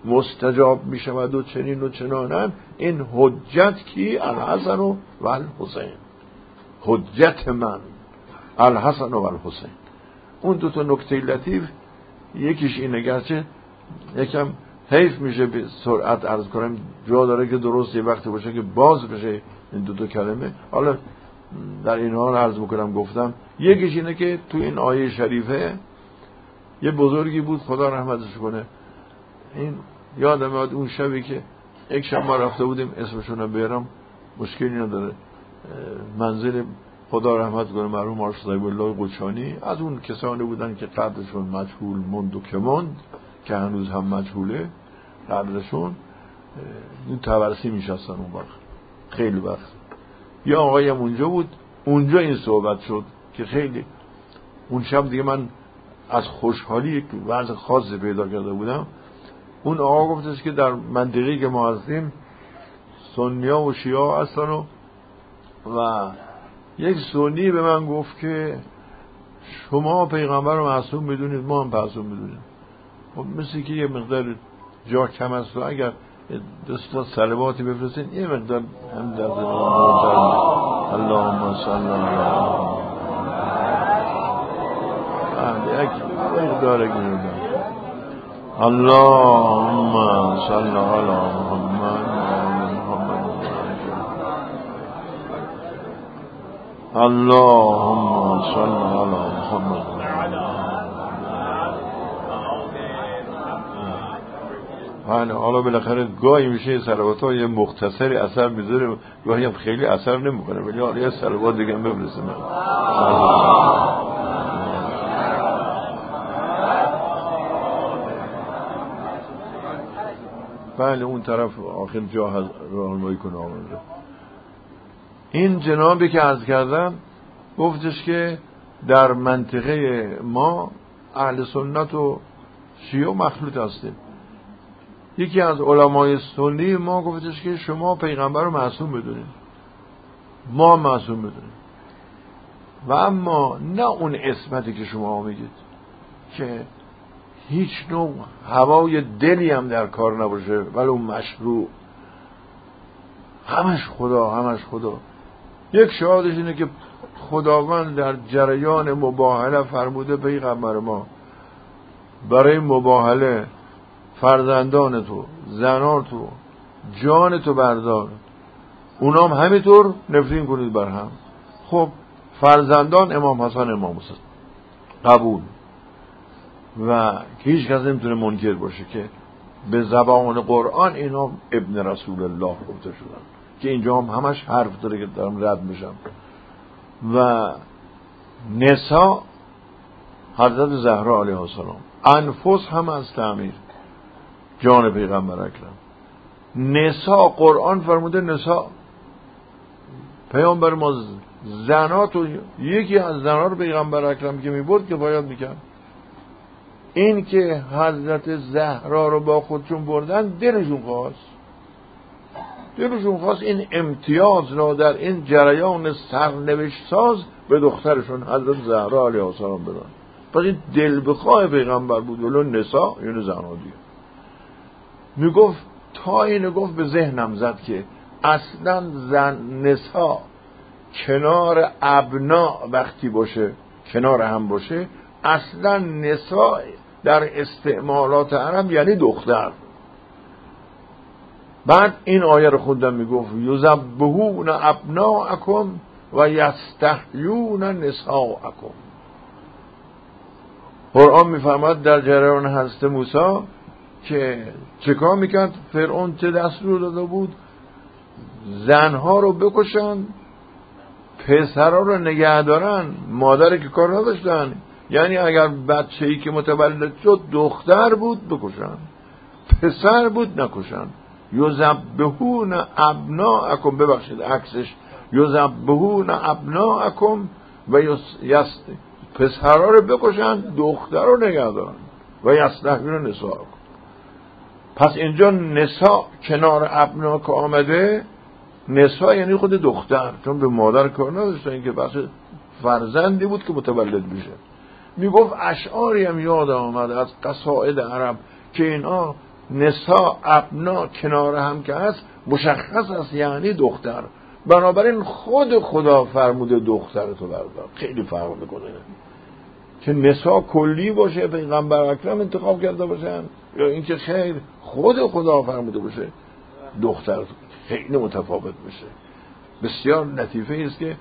S1: مستجاب می شود و چنین و چنانن. این حجت کی؟ الحسن و الحسین، حجت من الحسن و الحسین. اون دو تا نکته لطیف، یکیش اینه، گرچه یکم حیف میشه به سرعت عرض کنم، جا داره که درست یه وقتی باشه که باز بشه این دو تا کلمه. حالا در این حال عرض میکنم گفتم یکیش اینه که تو این آیه شریفه یه بزرگی بود خدا رحمتش کنه، این یادم میاد اون شبی که یک شب ما رفته بودیم، اسمشون رو بیارم مشکلی نداره، منزل خدا رحمت کنه مرحوم آرشدایب الله قچانی، از اون کسانی بودن که قدرشون مجهول موند و که موند، که هنوز هم مجهوله قدرشون. این تورسی میشستن اون وقت خیلی وقت. یه آقایی هم اونجا بود، اونجا این صحبت شد که خیلی اون شب دیگه من از خوشحالی یک وضع خاصی پیدا کرده بودم. اون آقا گفتش که در منطقه‌ای که ما هستیم سنی‌ها و شیعه هستن و یک سنی به من گفت که شما پیغمبر رو معصوم میدونید، ما هم معصوم میدونیم. خب مثل که یه مقدار جا کم است و اگر دستا صلواتی بفرستین یه مقدار هم در اللهم صل علی یک مقدار گیردن اللهم صل علی محمد اللهم صل علی محمد. حالا بالاخره گاهی میشه صلوات ها یه مختصری اثر میذاره، گاهی هم خیلی اثر نمیکنه، ولی حالا یه صلوات دیگه هم بفرستم. بله اون طرف آخر جا راهنمایی کنه آمده. این جنابی که عرض کردم گفتش که در منطقه ما اهل سنت و شیعه مخلوط هستیم. یکی از علمای سنی ما گفتش که شما پیغمبر رو معصوم بدونید، ما معصوم بدونید، و اما نه اون اسمتی که شما میگید که هیچ نوع هوای دلی هم در کار نباشه ولو مشروع، همش خدا همش خدا. یک شهادش اینه که خداوند در جریان مباهله فرموده پیغمبر ما برای مباهله فرزندان تو، زنان تو، جان تو بردار، اونام همینطور نفرین کنید بر هم. خب فرزندان امام حسن امام حسین قبول، و که هیچ کس نمیتونه منکر باشه که به زبان قرآن اینا ابن رسول الله گفته شدن، که اینجا هم همش حرف داره که دارم رد میشم. و نساء حضرت زهرا علیه السلام، انفس هم از تعمیر جان پیغمبر اکرم. نساء قرآن فرموده نساء، پیامبر ما زنات و یکی از زنها رو پیغمبر اکرم که میبرد که باید میکرد. این که حضرت زهرا رو با خودشون بردن دلشون خواست این امتیاز را در این جریان سرنوشت ساز به دخترشون حضرت زهرا علیه السلام بدن. پس این دل بخواه پیغمبر بود، ولو نساء یعنی زنها دیگه. میگفت تا اینو گفت به ذهنم زد که اصلا نساء کنار ابنا وقتی باشه، کنار هم باشه، اصلا نساء در استعمالات عرب یعنی دختر. بعد این آیه رو خوندم، میگفت یذبحون ابناءکم و یستحیون نساءکم. قرآن میفرماد در جریان حضرت موسی که چیکار میکرد فرعون، چه دستور داده بود؟ زنها رو بکشن، پسرها رو نگه دارن، مادری که کار نداشتن. یعنی اگر بچه‌ای که متولد شد دختر بود بکشن، پسر بود نکشن. یذبحون ابناءکم، ببخشید عکسش، یذبحون ابناءکم و پسرها رو بکشن، دختر رو نگه دارن و یستحیون نساءکم. پس اینجا نساء کنار ابنا که آمده، نساء یعنی خود دختر، چون به مادر کار نداشتن، که بس فرزندی بود که متولد بشه. میگفت اشعاری هم یاد آمد از قصائد عرب که اینا نساء ابنا کنار هم که هست مشخص است یعنی دختر. بنابراین خود خدا فرموده دخترتو بردار. خیلی فرق میکنه که نساء کلی باشه پیغمبر اکرم انتخاب کرده باشن یا اینکه خیر خود خدا فرموده باشه دخترتو. خیلی متفاوت میشه. بسیار لطیفه است که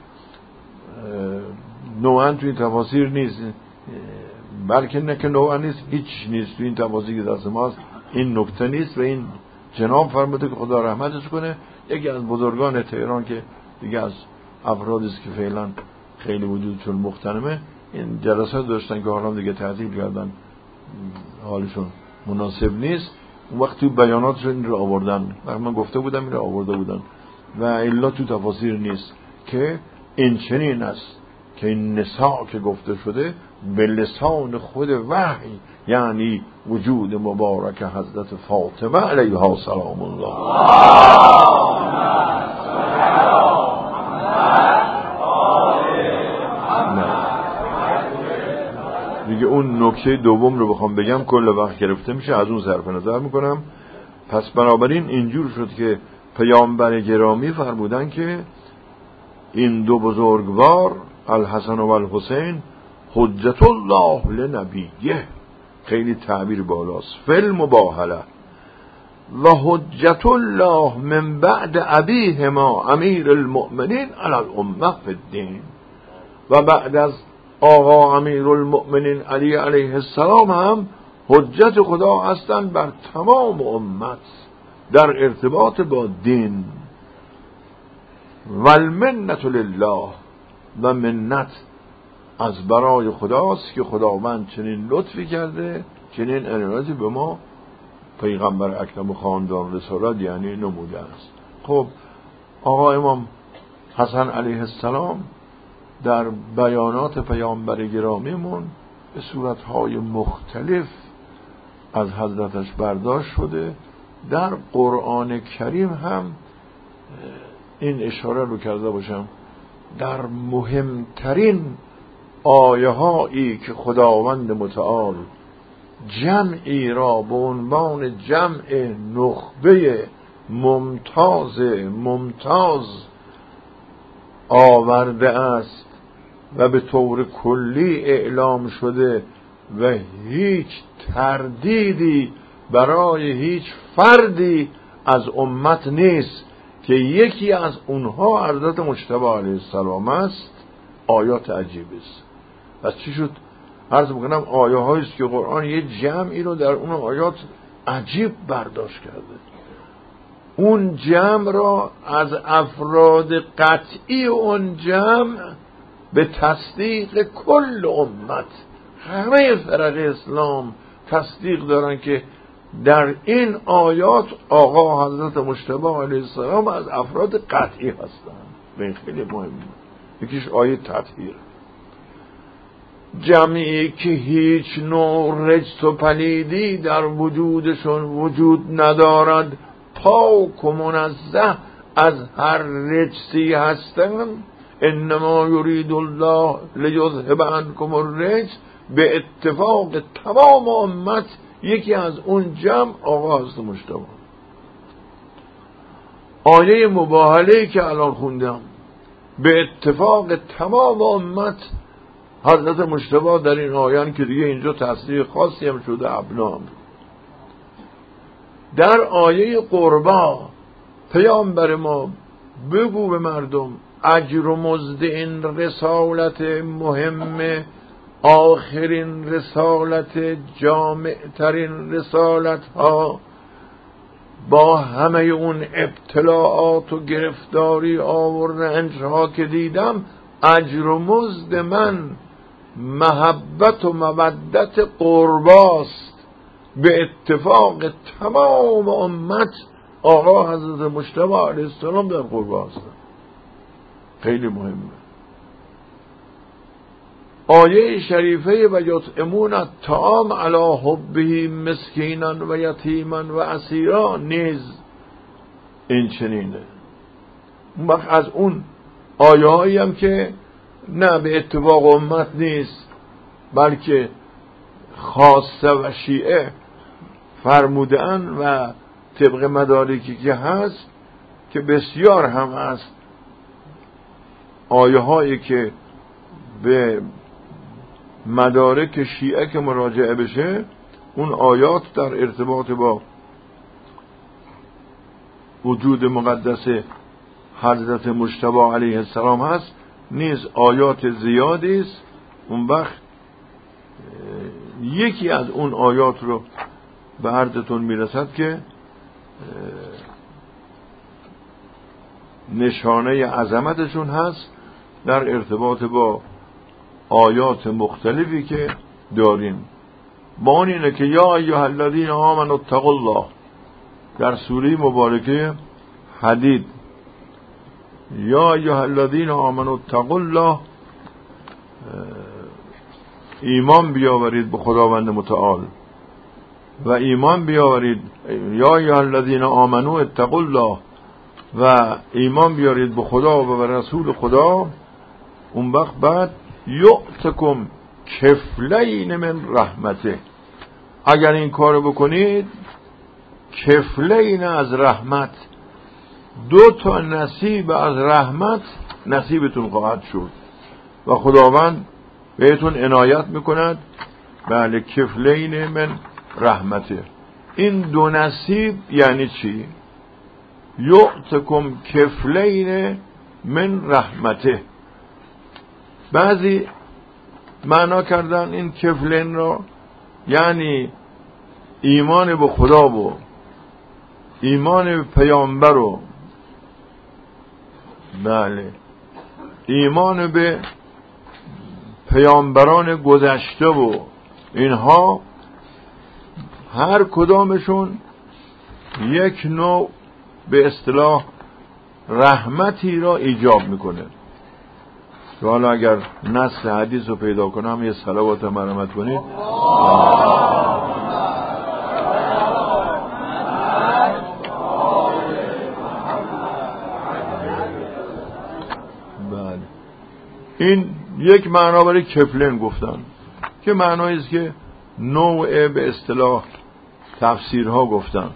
S1: نوعا توی تفاسیر نیست، بلکه نه که نوعا نیست، هیچ نیست توی این تفاسیر که دست ماست این نکته نیست و این جناب فرموده که خدا رحمتش کنه. یکی از بزرگان تهران که دیگه از افرادی است که فعلا خیلی وجودشون مختنمه، این جلسات داشتن که حالا دیگه تعطیل کردن حالشون مناسب نیست، اون وقت تو بیاناتشون این رو آوردن، من گفته بودم این رو آورده بودن و الا تو تفاسیر نیست که این چنین است که این نساء که گفته شده به لسان خود وحی یعنی وجود مبارک حضرت فاطمه علیها سلام الله. دیگه اون نکته دوم رو بخوام بگم کل وقت گرفته میشه، از اون صرف نظر میکنم. پس بنابراین اینجور شد که پیامبر گرامی فرمودن که این دو بزرگوار الحسن و الحسین حجت الله لنبیه، خیلی تعبیر بالاست، فل مباهله، و حجت الله من بعد ابیهما امیر المؤمنین علی الامه فی الدین، و بعد از آقا امیر المؤمنین علی علیه السلام هم حجت خدا هستند بر تمام امت در ارتباط با دین. والمنت لله، و منت از برای خداست که خداوند چنین لطفی کرده، چنین عنایتی به ما پیغمبر اکرم و خاندان رسالت یعنی نموده است. خب آقا امام حسن علیه السلام در بیانات پیامبر گرامیمون به صورتهای مختلف از حضرتش برداشت شده. در قرآن کریم هم این اشاره رو کرده باشم، در مهمترین آیه هایی که خداوند متعال جمعی را به عنوان جمع نخبه ممتاز آورده است و به طور کلی اعلام شده و هیچ تردیدی برای هیچ فردی از امت نیست که یکی از اونها حضرت مجتبی علیه السلام است، آیات عجیب است. پس چی شد؟ عرض میکنم آیه هاییست که قرآن یه جمعی رو در اون آیات عجیب برداشت کرده. اون جمع را از افراد قطعی اون جمع به تصدیق کل امت، همه فرق اسلام تصدیق دارن که در این آیات آقا حضرت مجتبی علیه السلام از افراد قطعی هستند. این خیلی مهمه. یکیش آیه تطهیر، جمعی که هیچ نوع رجس و پلیدی در وجودشون وجود ندارد، پاک و منزه از هر رجسی هستند. انما یرید الله لیذهب عنکم الرجس، به اتفاق تمام امت یکی از اون جمع آقا حضرت مجتبی. آیه مباهله‌ای که الان خوندم به اتفاق تمام امت حضرت مجتبی در این آیان که دیگه اینجا تصریح خاصی هم شده ابنام. در آیه قربا پیامبر ما بگو به مردم اجر و مزد این رسالت مهم، آخرین رسالت، جامع ترین رسالت ها، با همه اون ابتلاعات و گرفتاری و رنج ها که دیدم، اجر و مزد من محبت و مودت قرباست. به اتفاق تمام امت آقا حضرت مجتبی علیه السلام در قربا هستند. خیلی مهمه. آیه شریفه و یطعمون الطعام علی حبه مسکینا و یتیما و اسیرا نیز این چنینه. از اون آیه هایی هم که نه به اتفاق امت نیست بلکه خاصه و شیعه فرمودن و طبق مدارکی که هست که بسیار هم هست آیه هایی که به مدارک شیعه که مراجعه بشه اون آیات در ارتباط با وجود مقدس حضرت مجتبی علیه السلام هست، نیز آیات زیادی است. اون وقت یکی از اون آیات رو به عرضتون میرسد که نشانه عظمتشون هست در ارتباط با آیات مختلفی که داریم. با اون اینه که یا ایها الذین آمنوا اتقوا الله در سوره مبارکه حدید، یا ایها الذین آمنوا اتقوا الله، ایمان بیاورید به خداوند متعال و ایمان بیاورید، یا ایها الذین آمنوا اتقوا الله و ایمان بیارید به خدا و به رسول خدا. اون وقت بعد یؤتکم کفلین من رحمته، اگر این کارو بکنید کفلین از رحمت، 2 نصیب از رحمت نصیبتون خواهد شد و خداوند بهتون عنایت میکند. بله، کفلین من رحمته. این 2 نصیب یعنی چی؟ یؤتکم کفلین من رحمته. بعضی معنا کردن این کفلین را یعنی ایمان به خدا و ایمان به پیامبر و بله ایمان به پیامبران گذشته و اینها هر کدامشون یک نوع به اصطلاح رحمتی را ایجاب میکنه. که حالا اگر نص حدیث رو پیدا کنم یه صلوات مرحمت کنید. بله، این یک معنا برای کفلن گفتن که معنایی است که نوع به اصطلاح تفسیرها گفتن،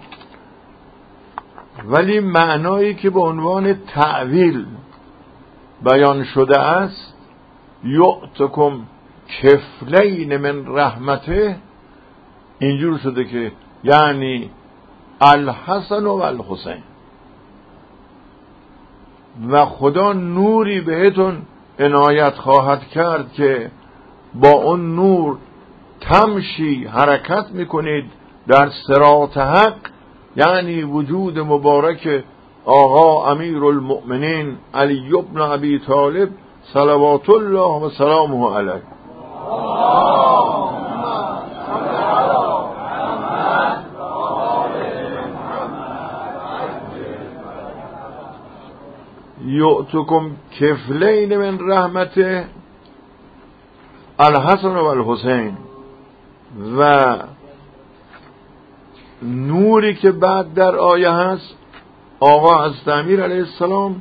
S1: ولی معنایی که به عنوان تعویل بیان شده است، یؤتکم کفلین من رحمته، اینجور شده که یعنی الحسن و الحسین، و خدا نوری بهتون عنایت خواهد کرد که با اون نور تمشی حرکت میکنید در صراط حق، یعنی وجود مبارک آقا امیر المؤمنین علی بن ابی طالب صلوات الله و سلامه علیه. یؤتکم کفلین من رحمته الحسن و الحسین، و نوری که بعد در آیه هست آقا حضرت امیر علیه السلام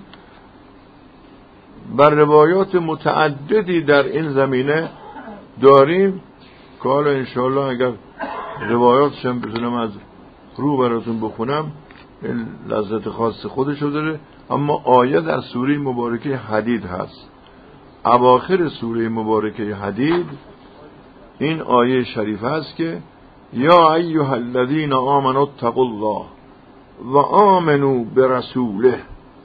S1: بر روایات متعددی در این زمینه داریم که حالا انشاءالله اگر روایاتشم بتونم از رو براتون بخونم این لذت خاص خودشو داره. اما آیه در سوره مبارکه حدید هست، اواخر سوره مبارکه حدید این آیه شریف هست که یا ایها الذین آمنوا اتقوا الله و آمنوا برسوله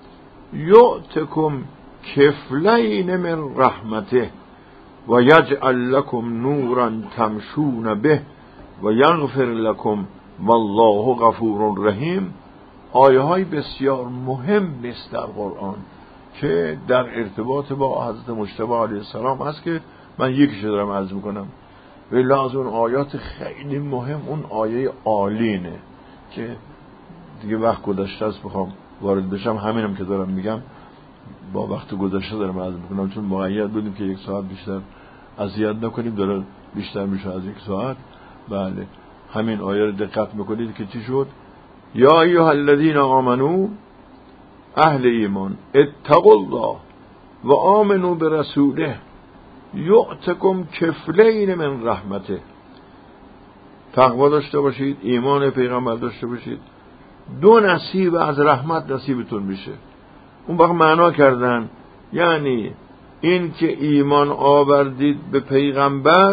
S1: یؤتکم کفلین من رحمته و یجعل لکم نورا تمشون به و یغفر لکم والله غفور رحیم. آیه های بسیار مهم است در قرآن که در ارتباط با حضرت مجتبی علیه السلام هست که من یکیش دارم عرض میکنم. ولی از اون آیات خیلی مهم اون آیه آلینه که دیگه وقت گذشته است بخوام وارد بشم، همینم که دارم میگم با وقت گذشته دارم عرض میکنم، چون مقید بودیم که 1 ساعت بیشتر اذیت نکنیم، داره بیشتر میشه از 1 ساعت. بله، همین آیه رو دقت میکنید که چی شد. یا ایها الذین آمنوا، اهل ایمان، اتقوا الله و آمنوا برسوله یؤتکم کفلین من رحمته. تقوا داشته باشید، ایمان پیغمبر داشته باشید، 2 نصیب از رحمت نصیبتون میشه. اون وقت معنا کردن یعنی این که ایمان آوردید به پیغمبر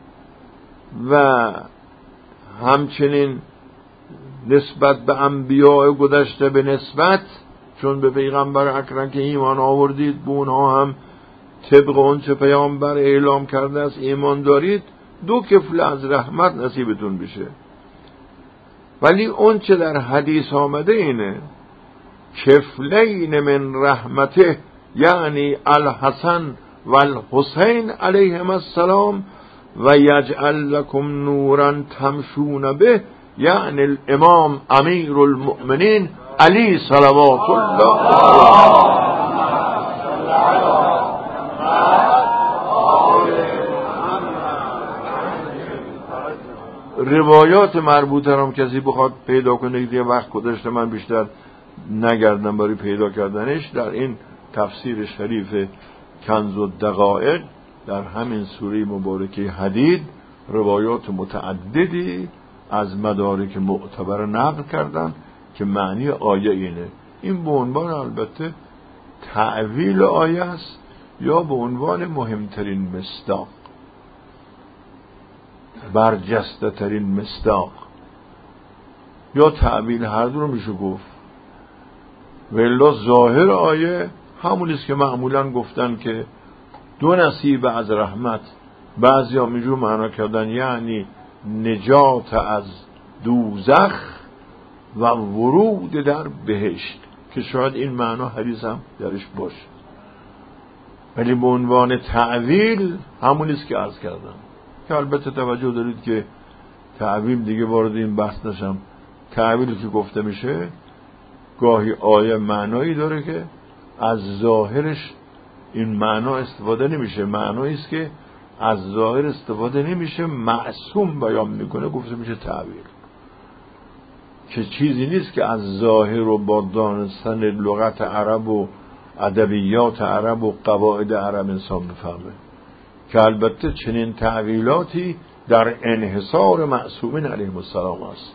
S1: و همچنین نسبت به انبیاء گذشته به نسبت، چون به پیغمبر اکرم که ایمان آوردید به اونها هم طبق اون چه پیامبر اعلام کرده است ایمان دارید، 2 کفل از رحمت نصیبتون بشه. ولی اون چه در حدیث آمده اینه کفلین من رحمته، یعنی الحسن و الحسین علیهم السلام و یجعل لکم نورا تمشون به، یعنی الامام امیر المؤمنین علی صلوات الله. روایات مربوطه هم کسی بخواد پیدا کنه، دیگه وقت گذشته، من بیشتر نگردم برای پیدا کردنش. در این تفسیر شریف کنز الدقایق در همین سوره مبارکه حدید روایات متعددی از مدارک معتبر نقل کردن که معنی آیه اینه. این به عنوان البته تعویل آیه است یا به عنوان مهمترین مصداق، برجسته ترین مصداق، یا تعبیر، هر دو رو میشه گفت. ولی ظاهر آیه همونیست که معمولا گفتن که 2 نصیب از رحمت. بعضی ها میجور معنا کردن یعنی نجات از دوزخ و ورود در بهشت، که شاید این معنا حدیث هم درش باشه، ولی به عنوان تعویل همونیست که عرض کردم. که البته توجه دارید که تعویل دیگه وارد این بحث نشم. تعویلی که گفته میشه گاهی آیه معنایی داره که از ظاهرش این معنا استفاده نمیشه، معنایی است که از ظاهر استفاده نمیشه، معصوم بیان میکنه، گفته میشه تعویل، که چیزی نیست که از ظاهر و با دانستن لغت عرب و ادبیات عرب و قواعد عرب انسان بفهمه. که البته چنین تعویلاتی در انحصار معصومین علیهم السلام است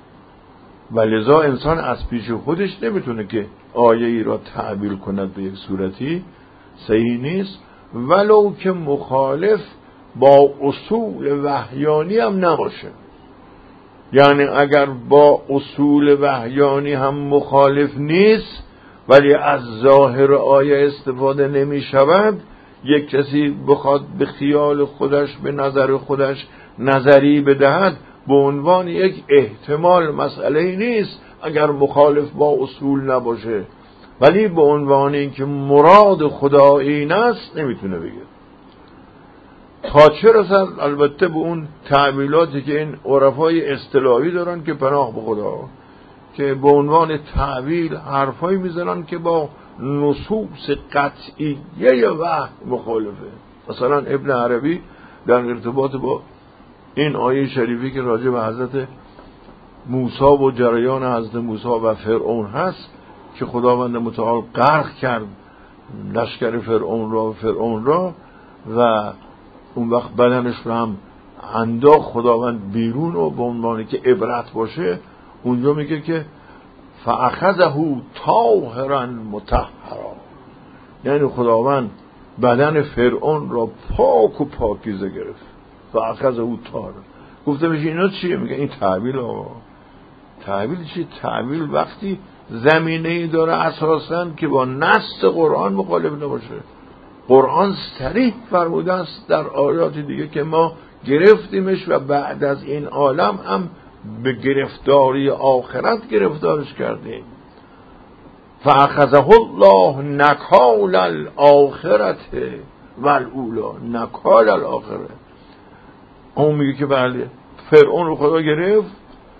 S1: و لذا انسان از پیش خودش نمیتونه که آیه ای را تعبیر کند به یک صورتی، صحیح نیست، ولو که مخالف با اصول وحیانی هم نباشه. یعنی اگر با اصول وحیانی هم مخالف نیست ولی از ظاهر آیه استفاده نمی شود، یک کسی بخواد به خیال خودش، به نظر خودش نظری بدهد، به عنوان یک احتمال مسئله نیست اگر مخالف با اصول نباشه، ولی به عنوان اینکه مراد خدا این است نمیتونه بگه. تا چه رسد البته به اون تعبیلاتی که این عرفای اصطلاحی دارن که پناه به خدا، که به عنوان تعبیل حرفایی میزنن که با نصوص قطعیه وحی مخالفه. مثلا ابن عربی در ارتباط با این آیه شریفی که راجع به حضرت موسی و جریان حضرت موسی و فرعون هست که خداوند متعال غرق کرد لشکر فرعون را و اون وقت بدنش رو هم انداخت خداوند بیرون و به عنوان که عبرت باشه، اونجا میگه که فاخذه طاهرا مطهرا، یعنی خداوند بدن فرعون را پاک و پاکیزه گرفت. فاخذه طاهرا گفته میشه اینا چیه؟ میگه این تعبیل. تعبیل چی؟ تعبیل وقتی زمینه‌ای داره اساساً که با نص قرآن مخالف نباشه. قرآن صریح فرموده است در آیات دیگه که ما گرفتیمش و بعد از این عالم هم به گرفتاری آخرت گرفتارش کردیم. فاخذه الله نکال الاخرت والاولا. نکال الاخره، اون میگه که بله فرعون رو خدا گرفت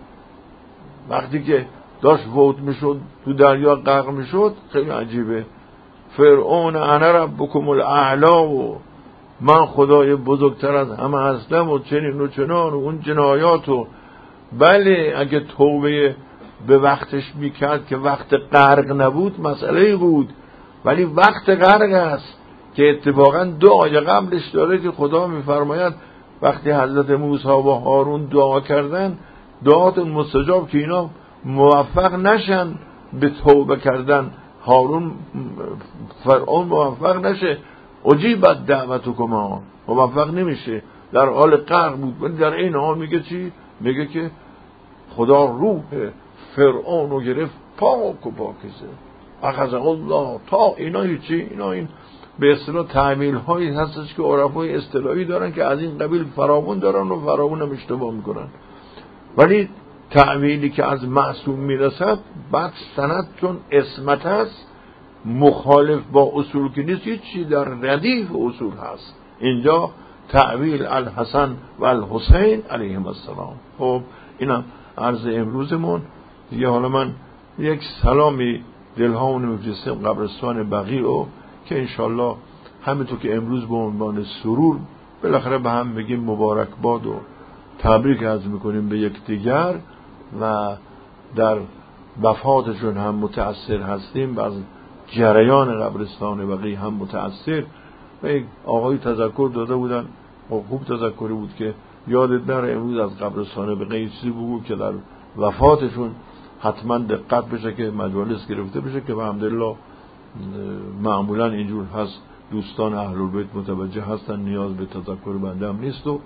S1: وقتی که داشت فوت میشد تو دریا غرق میشد. خیلی عجیبه، فرعون انا ربکم الاعلا و من خدای بزرگتر از همه هستم و چنین و چنان و اون جنایات. و بله اگه توبه به وقتش میکرد که وقت غرق نبود مسئله بود، ولی وقت غرق است که اتفاقا 2 آیه قبلش داره که خدا میفرماید وقتی حضرت موسی و هارون دعا کردن دعاتون مستجاب که اینا موفق نشن به توبه کردن، هارون فرعون موفق نشه، اجیبت دعوتکما، موفق نمیشه، در حال غرق بود. ولی در این حال میگه چی؟ میگه که خدا روح فرعون رو گرفت پاک و پاکیزه، اخذ الله. تا اینا هیچی، اینا این به اصطلاح تعمیل هایی هستش که عرفای اصطلاحی دارن که از این قبیل فراوان دارن و فراوان هم اشتباه میکنن. ولی تعمیلی که از معصوم میرسد بعد سند چون اسمت هست مخالف با اصول که نیست، هیچی در ردیف اصول هست. اینجا تعویل الحسن و الحسین علیهم السلام. خب اینم عرض امروزمون دیگه. حالا من یک سلامی دلهامون میفرستم قبرستان بقیع که انشالله همینطور که امروز به عنوان سرور بالاخره به هم بگیم مبارکباد و تبریک عرض میکنیم به یکدیگر و در وفاتشون هم متأثر هستیم و از جریان قبرستان بقیع هم متأثر. و یک آقای تذکر داده بودن، خوب تذکری بود که یادت نره امروز از قبرستان بقیع چیزی بگو که در وفاتشون حتما دقت بشه که مجالس گرفته بشه، که الحمدلله معمولا اینجور هست، دوستان اهل بیت متوجه هستن، نیاز به تذکر بنده هم نیست و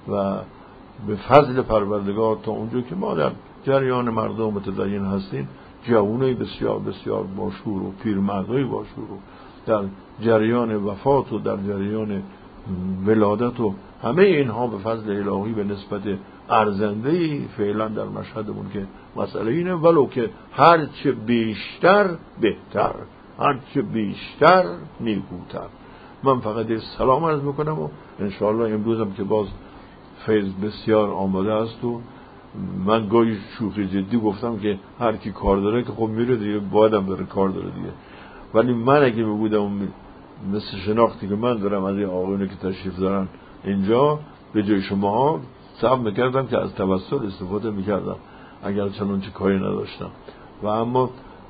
S1: به فضل پروردگار تا اونجا که ما در جریان مردم متدین هستیم جوانای بسیار بسیار باشور و پیرمردای باشور و در جریان وفات و در جریان ولادت و همه اینها به فضل الهی به نسبت ارزنده‌ای فعلا در مشهدمون که مسئله اینه، ولو که هرچه بیشتر بهتر، هرچه بیشتر نیکوتر. من فقط سلام عرض میکنم و انشاءالله امروزم که باز فیض بسیار آماده است و من گاهی شوخی جدی گفتم که هر کی کار داره که خب میره دیگه، بایدم بره کار داره دیگه. ولی من اگه میبودم مثل شناختی که من دارم از این آقایونی که تشریف دارن اینجا به جای شما صبر میکردم که از توسل استفاده میکردم اگر چنانچه کاری نداشتم. و اما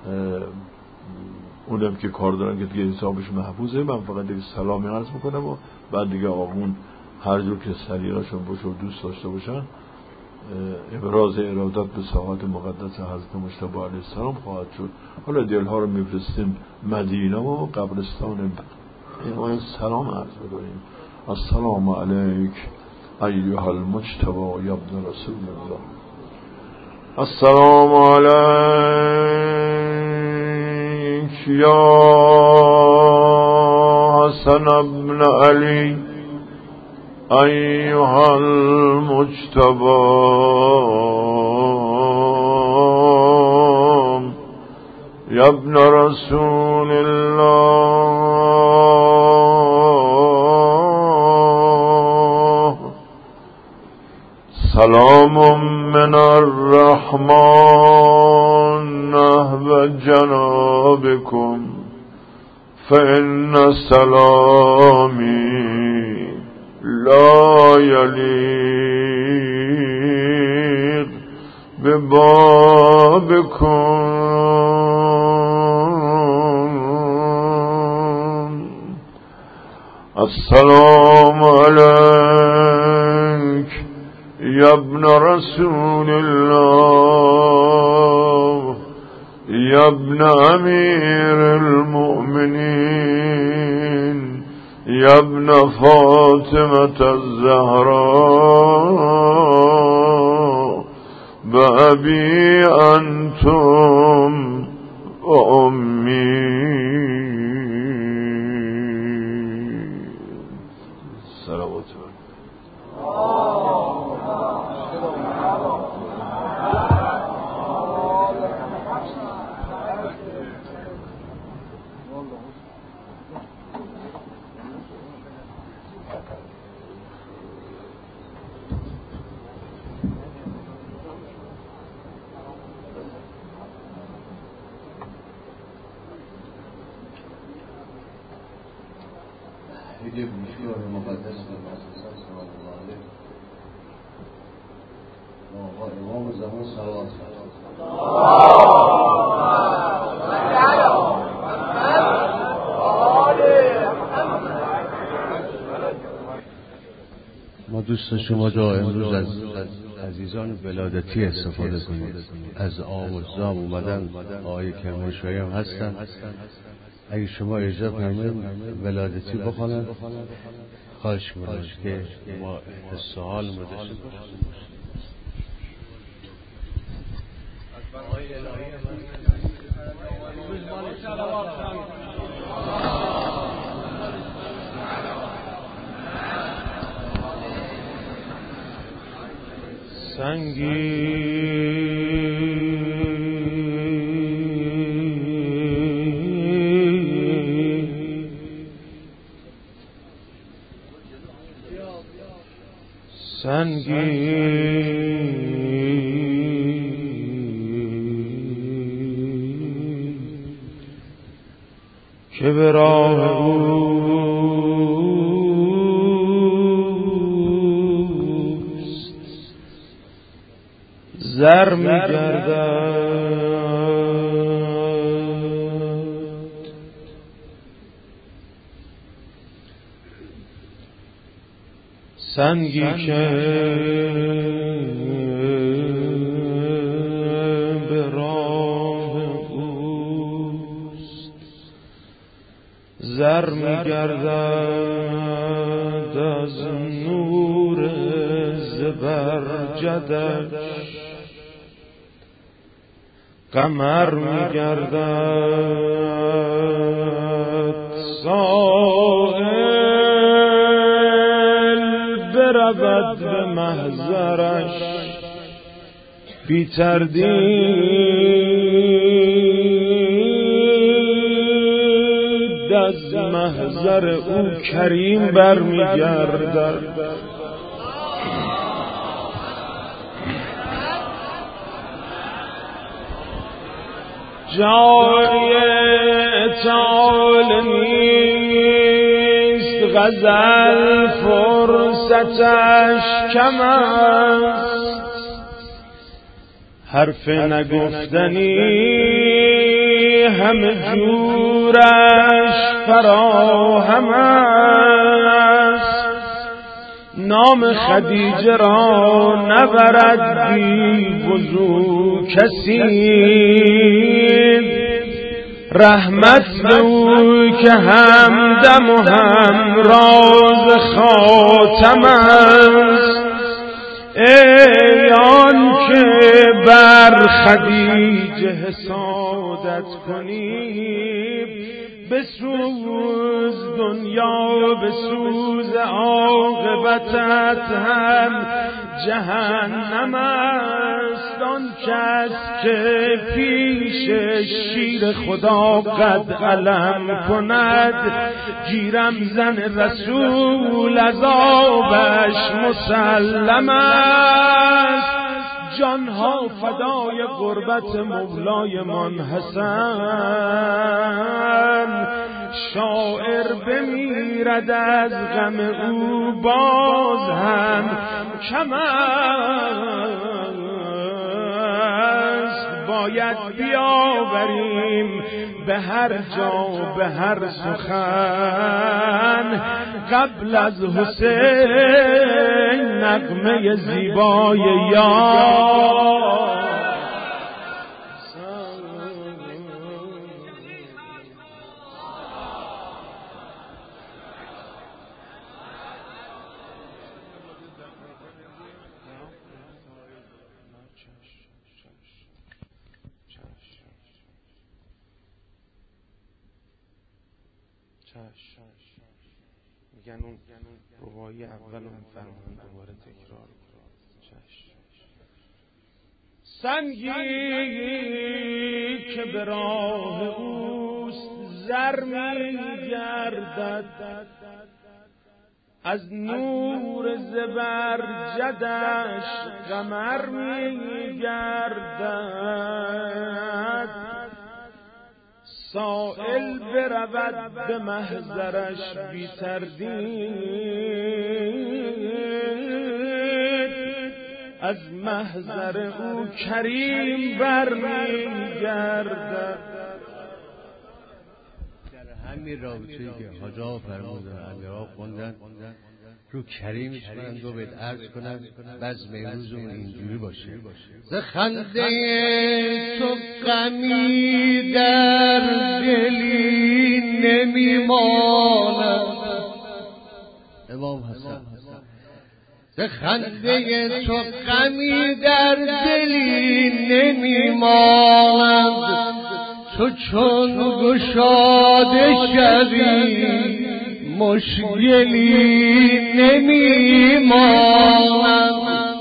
S1: اونم که کار دارن که دیگه حسابش محفوظه. من فقط دیگه سلامی عرض میکنم و بعد دیگه آقایون هر جور که سلیقه‌شون باشه و دوست داشته باشن ابراز ارادت به ساحات مقدس حضرت مجتبی علیه السلام خواهد شد. حالا دلها رو میفرستیم مدینه و قبرستان این سلام عرض بکنیم. السلام علیک ایها المجتبی یا ابن رسول الله. السلام علیک یا حسن ابن علی ایها المجتبی یا ابن رسول الله. سلام من الرحمن نحو جنابكم فإن سلامی لا یلیق ببابکم. السلام علیک یا ابن رسول الله یا ابن امیر المؤمنین یا ابن فاطمة الزهراء بأبي أنتم وأمي. صلوات
S2: دیگه بسیار مقدس و مقدس صلوات الله علیه و امام زمان صلوات
S3: ما دوست داشتیم امروز از عزیزان ولادتی استفاده کنیم. از آموزام اومدن آقای کرمانشاهی هم هستن. اگه شما اجازه فرمایید ولادتی بخونن خواهش می‌کنم که ما حس حال داشته باشیم. سنگی که به راه اوست زر می‌گردد، سنگی که به راه اوست زر می‌گردد از نور زبرجدش، قمر می‌گردد سائل برود به محضرش، بی تردید از محضر او کریم برمیگردد. جای اعتال نیست، غزل فرصتش کم است، حرف نگفتنی همه جورش فراهم است. نام خدیجه را نبرد بی وضو کسی، رحمت به او که همدم و هم راز خاتم است. ای آن که بر خدیجه حسادت کنی، بسوز دنیا بسوز عاقبتت هم جهنم است. آن کس که پیش شیر خدا قد علم کند، گیرم زن رسول عذابش مسلم است. جانها فدای قربت مولایمان حسن، شاعر بمیرد از غم او باز هم کم است. باید بیاوریم به هر جا به هر سخن، قبل از حسین نغمه زیبای یار. میگن اون روایی اول رو میفرمون دوباره تکرار. سنگی که به راه اوست زر می‌گردد، از نور زبرجدش قمر می‌گردد. سائل برود به محضرش بی تردید، از محضر او کریم برمیگردد. در همین رابطه‌ای که حاج آقا فرمودن امیرها خوندن، رو کریمش من دو بیت عرض کنم بزم امروزمون اینجوری باشه. ز خنده تو غمی در دلی نمیماند امام حسن، ز خنده تو غمی در دلی نمیماند، تو چون گشاده شوی مشکلی نمیماند.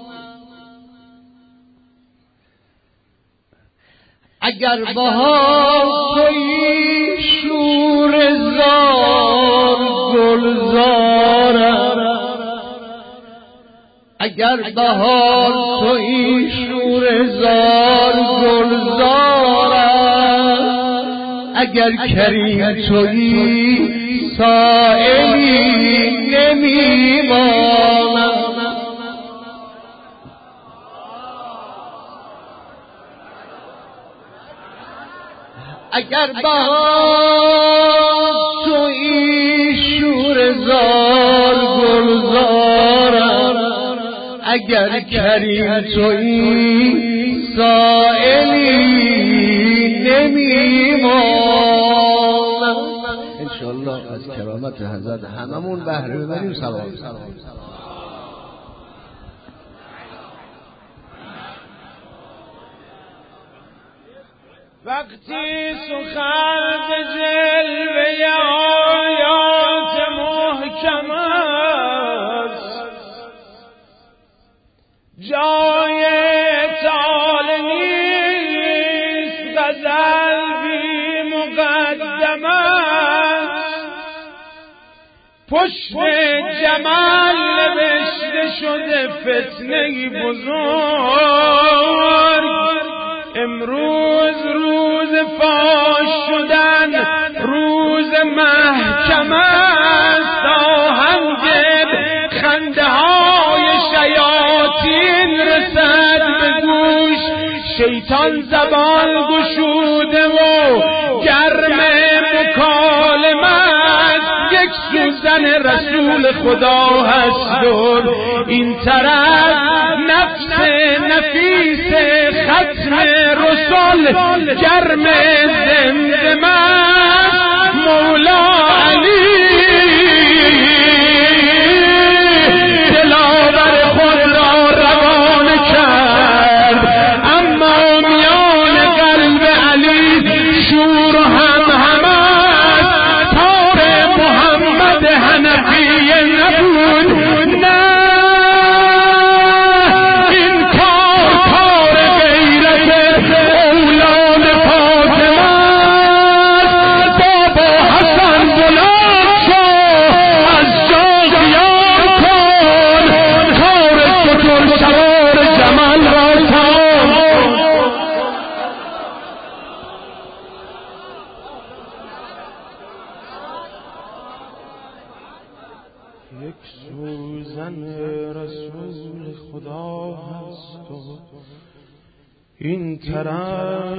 S3: اگر بهار تویی شور زار گلزارم، اگر بهار تویی شور زار گلزارم، اگر کریم تویی سائلی نمیمانم. اگر بهار تویی شور زار گلزارم، اگر کریم تویی سائلی نمیمانم. انشاءالله از کرامت حضرت هممون بهره ببریم. سلام.
S4: وقتی سخن به جلوه آیات محکم است، جای تعال نیست، غزل بی مقدم است. پشت جمال نوشته شده فتنه بزرگ. امروز روز فاش شدن، روز محکم است. آهنگ خنده های شیاطین رسد به گوش، شیطان زبان گشوده و گرم مکالمت. یک سوزن رسول خدا هست و این طرف نفس نفیس ختم رسول گرم زمزمه مولا علی. دلاور خود را روان کرد، اما میان قلب علی شور هم است. تار محمد حنفی نبود، نه این طرف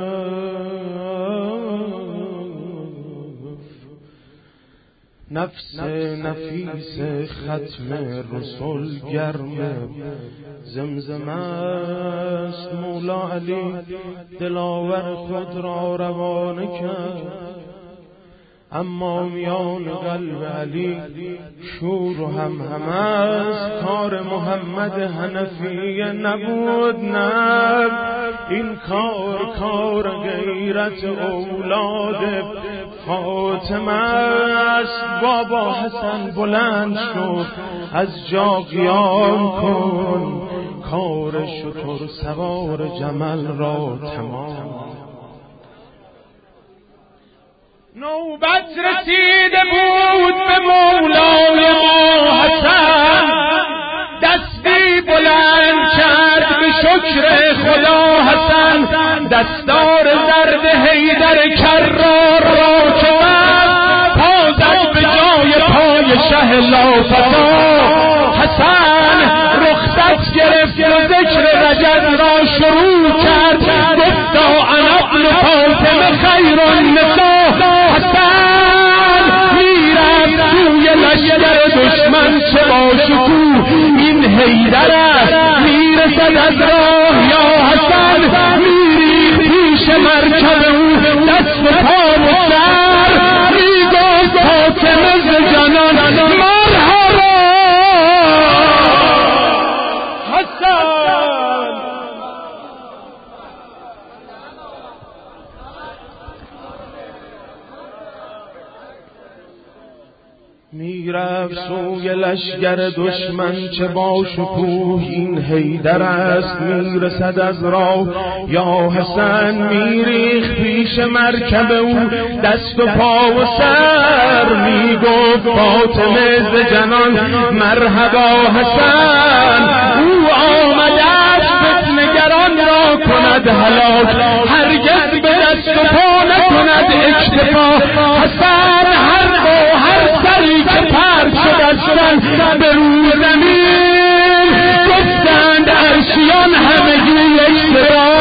S4: نفس نفیس ختم رسول گرم زمزم است. مولا علی دلاور خود را روانه کرد، اما میان قلب علی شور و هم است. کار محمد حنفی نبود، نه این کار غیرت اولاد فاطمه است. بابا حسن بلند شد از جا قیام کن، کار شتر سوار جمل را تمام. نوبت رسیده بود به مولای ما حسن، دستی بلند کرد به شکر خدا حسن. دستار زرد حیدر کرار را که پا زد به جای پای شه لافتا. حسن رخصت گرفت و ذکر رجب را شروع کرد، گفتا انا ابن فاطمه خیر النساء. حسن میرفت توی لشکر دشمن چه باشکوه این حیدر است میرسد از راه یا حسن میریخت پیش مرکب او دست و پا و سر میگفت فاطمه ز جنان مرحبا حسن. میرفت سوی لشگر دشمن چه با شکوه این حیدر است میرسد از راه یا حسن میریخت پیش مرکب او دست و پا و سر میگفت فاطمه ز جنان مرحبا حسن. او آمده است فتنگران را کند هلاک هرگز به دست و پا نکند اکتفا. حسن هر سری که پرد شد از سر به روی زمین گفتند عرشیان همگی یک صدا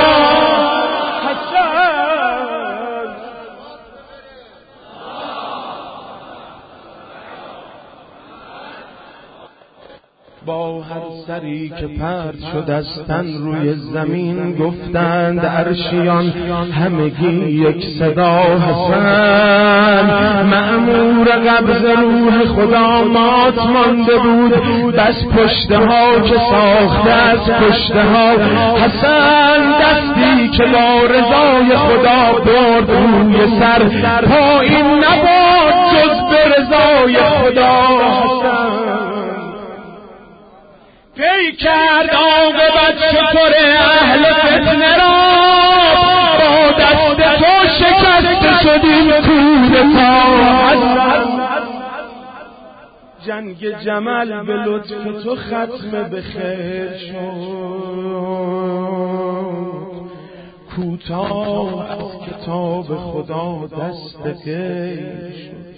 S4: با هر سری که پرد شد از تن روی زمین گفتند عرشیان همگی یک صدا حسن. مأمور قبض روح خدا مات مانده بود بس پشته ها که ساخته از پشته ها حسن. دستی که با رضای خدا برد روی سر پایین نباد جز به رضای خدا حسن. پی کرد عاقبت شکر اهل فتنه را با دست تو شکست شدیم کودتا. جنگ جمل به لطف تو ختم به خیر شد کوتاه از کتاب خدا دست غیر شد.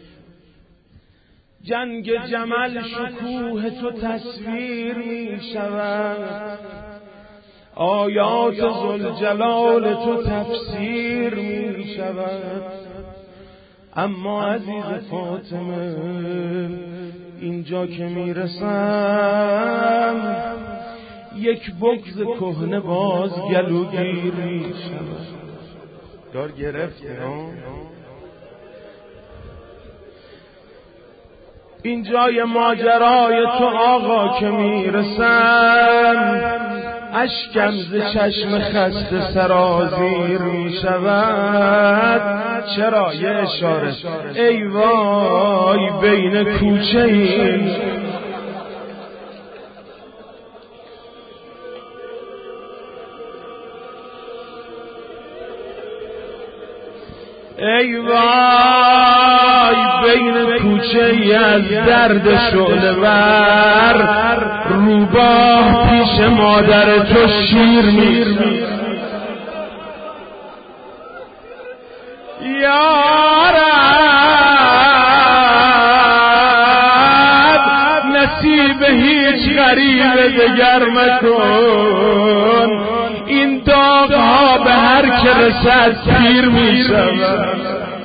S4: جنگ جمل شکوه تو تصویر می شود آیات ذوالجلال تو تفسیر می شود. اما عزیز فاطمه اینجا که می رسم یک بغض کهنه باز گلوگیر می شود. دار گرفتی این جای ماجرای تو آقا که میرسم اشکم ز چشم خسته سرازیر می شود. چرا یه اشاره ای وای بین کوچه این ای وای بین کوچه ای از درد شعله ور روباه پیش مادر تو شیر می یارب نصیب هیچ غریب دگر مکن این داغ ها به هر که رسد پیر می شود.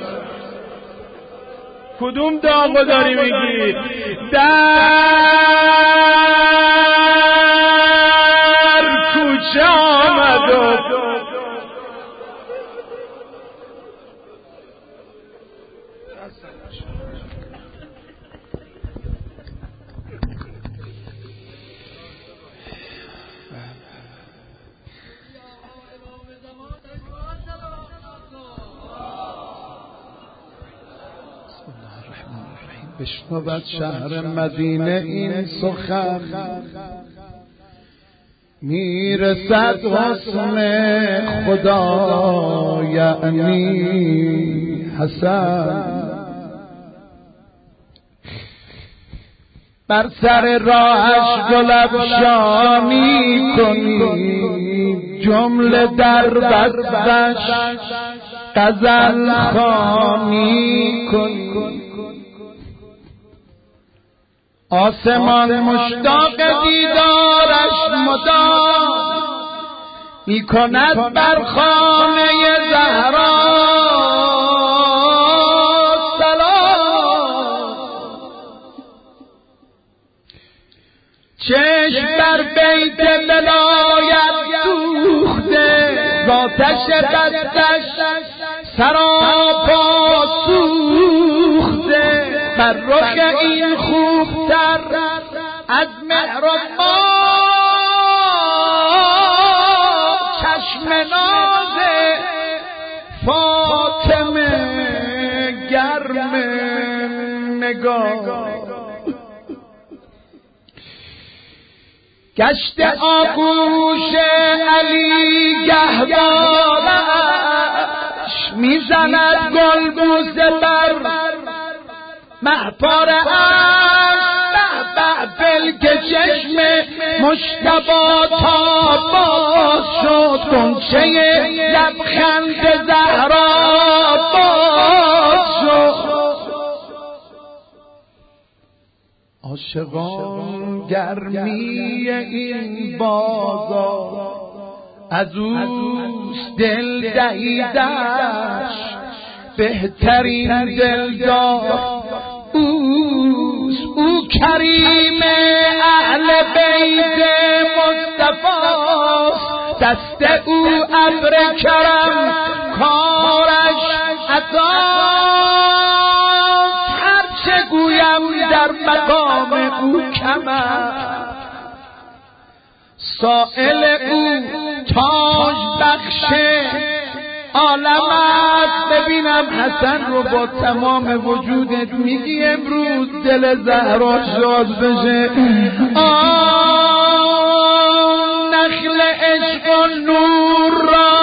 S4: کدوم داغو داری میگی؟ در کوچه آمد و
S5: بشنود شهر مدینه این سخن میرسد حسن خدا یعنی حسن. بر سر راهش گل افشانی کنی جمله در بستش غزل خوانی کنی. آسمان مشتاق دیدارش مدام می کند بر خانه زهرا سلام. چشم بر بیت ولایت دوخته زاتش دستش سراپا سوخته بر رخ این خوبتر از محراب چشم ناز فاطمه گرم نگاه گشت آغوش علی گهوارش میزند گلبوسه بر محپار که چشم مجتبی تا باز شد غنچه لبخند زهرا باز شد عاشقان گرمی این بازار از اوست دل دهیدش بهترین دلدار او کریم اهل بیت مصطفی دست او ابر کرم کارش عطا هرچه گویم در مقام او کم سائل او تاج بخش عالم است. ببینم حسن رو با تمام وجودت میگی امروز دل زهرا شاد بشه. نخل عشق و نور را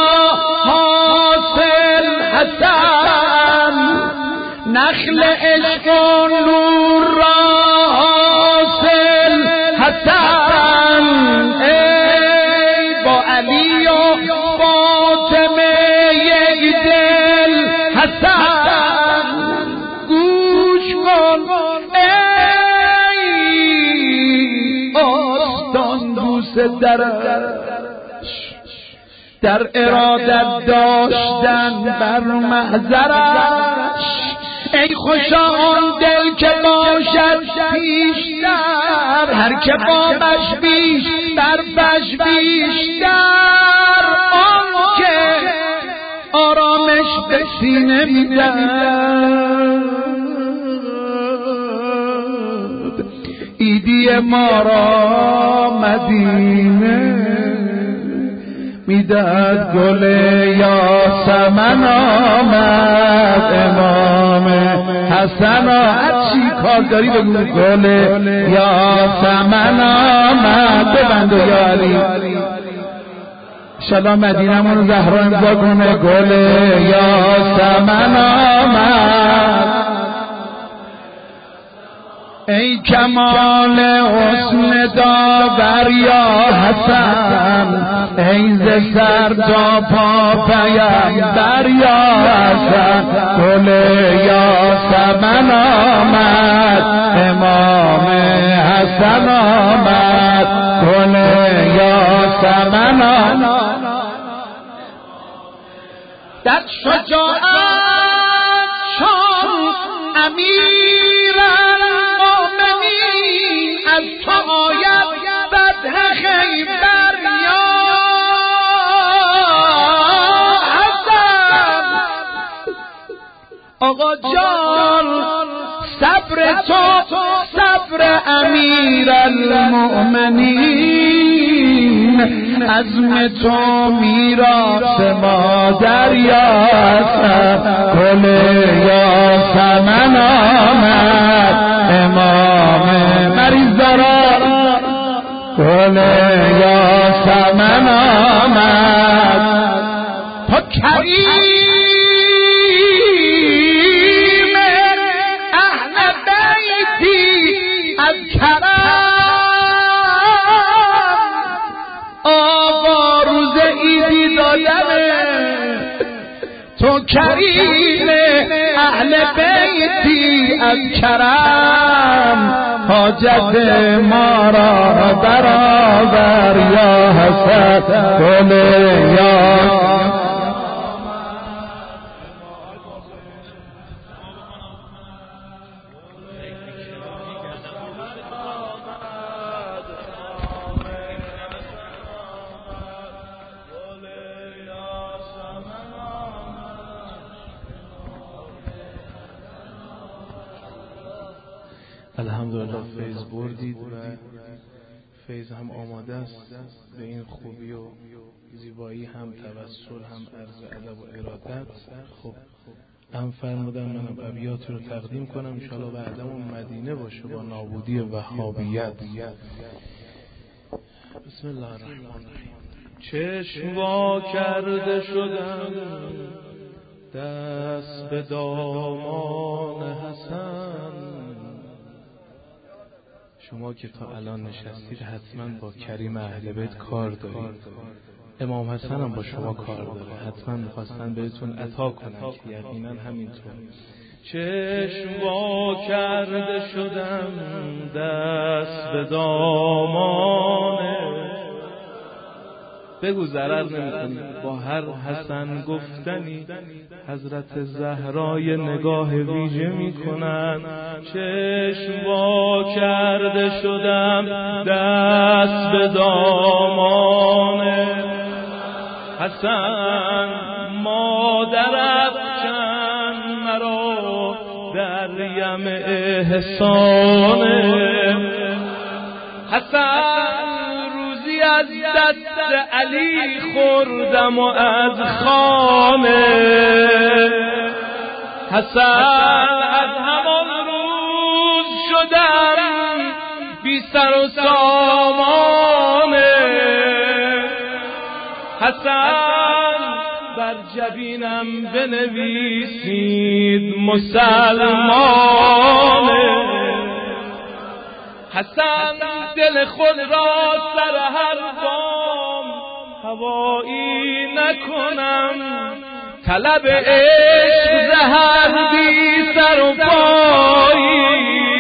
S5: حاصل حسن نخل عشق و نور را حاصل حسن ای با علی و فاطمه یک دل حسن گوش کن ای آستان دوست درش در ارادت داشتن بر محضرش ای خوشا آن دل که باشد پیشتر هر که بابش بیشتر بش بیشتر آن که آرامش به سینه میدهد ایدی ما را مدینه میدهد گل یاسمن آمد امام حسن هر چی کار داری بگو گل یاسمن آمد ببند و یاری انشالله مدینمون زهرا امضا کنه گل یاسمن آمد ای کمال حسن داور یا حسن ای ز سر تا پا پیمبر یا حسن گل یاسمن آمد امام حسن آمد گل یاسمن آمد در شجاعت چون امیر المؤمنین از تو آید فتح خیبر یا حسن آقا جان صبر تو صبر امیر المؤمنین عزم تو میراث مادر یا حسن گل یاسمن آمد امام مریض دارا گل یاسمن آمد تو کریم اهل بیتی از کرم آقا روز عیدی دادمه تو کریم اهل بیتی از کرم حاجت ما را برآور یا حسن گل یا
S4: الحمدلله فیض بردید و فیض هم آماده است به این خوبی و زیبایی، هم توسل هم عرض ادب و ارادت. خب هم فرمودن منم ابیاتی رو تقدیم کنم، انشاءالله بعدمون مدینه باشه با نابودی وهابیت. بسم الله الرحمن الرحیم. چشم وا کرده شدم دست به دامان حسن. شما که تا الان نشستید حتما با کریم اهل بیت کار دارید، امام حسن هم با شما کار داره، حتما میخواستن بهتون عطا کنن که یقینا همینطور. چشم وا کرده شدم دست به دامانه. بگو ضرر نمی‌کنی، با هر حسن گفتنی حضرت زهرای نگاه ویژه میکنن. چشم وا کرده شدم دست به دامانه حسن. مادر افکن مرا در یم احسانه حسن. روزی از دست علی خوردم و از خانه حسن. از همان روز شدم بی سر و سامانه حسن. بر جبینم بنویسید مسلمانه حسن. دل خود را سر هر بام هوایی نکنم، طلب عشق زهر بی سر و پایی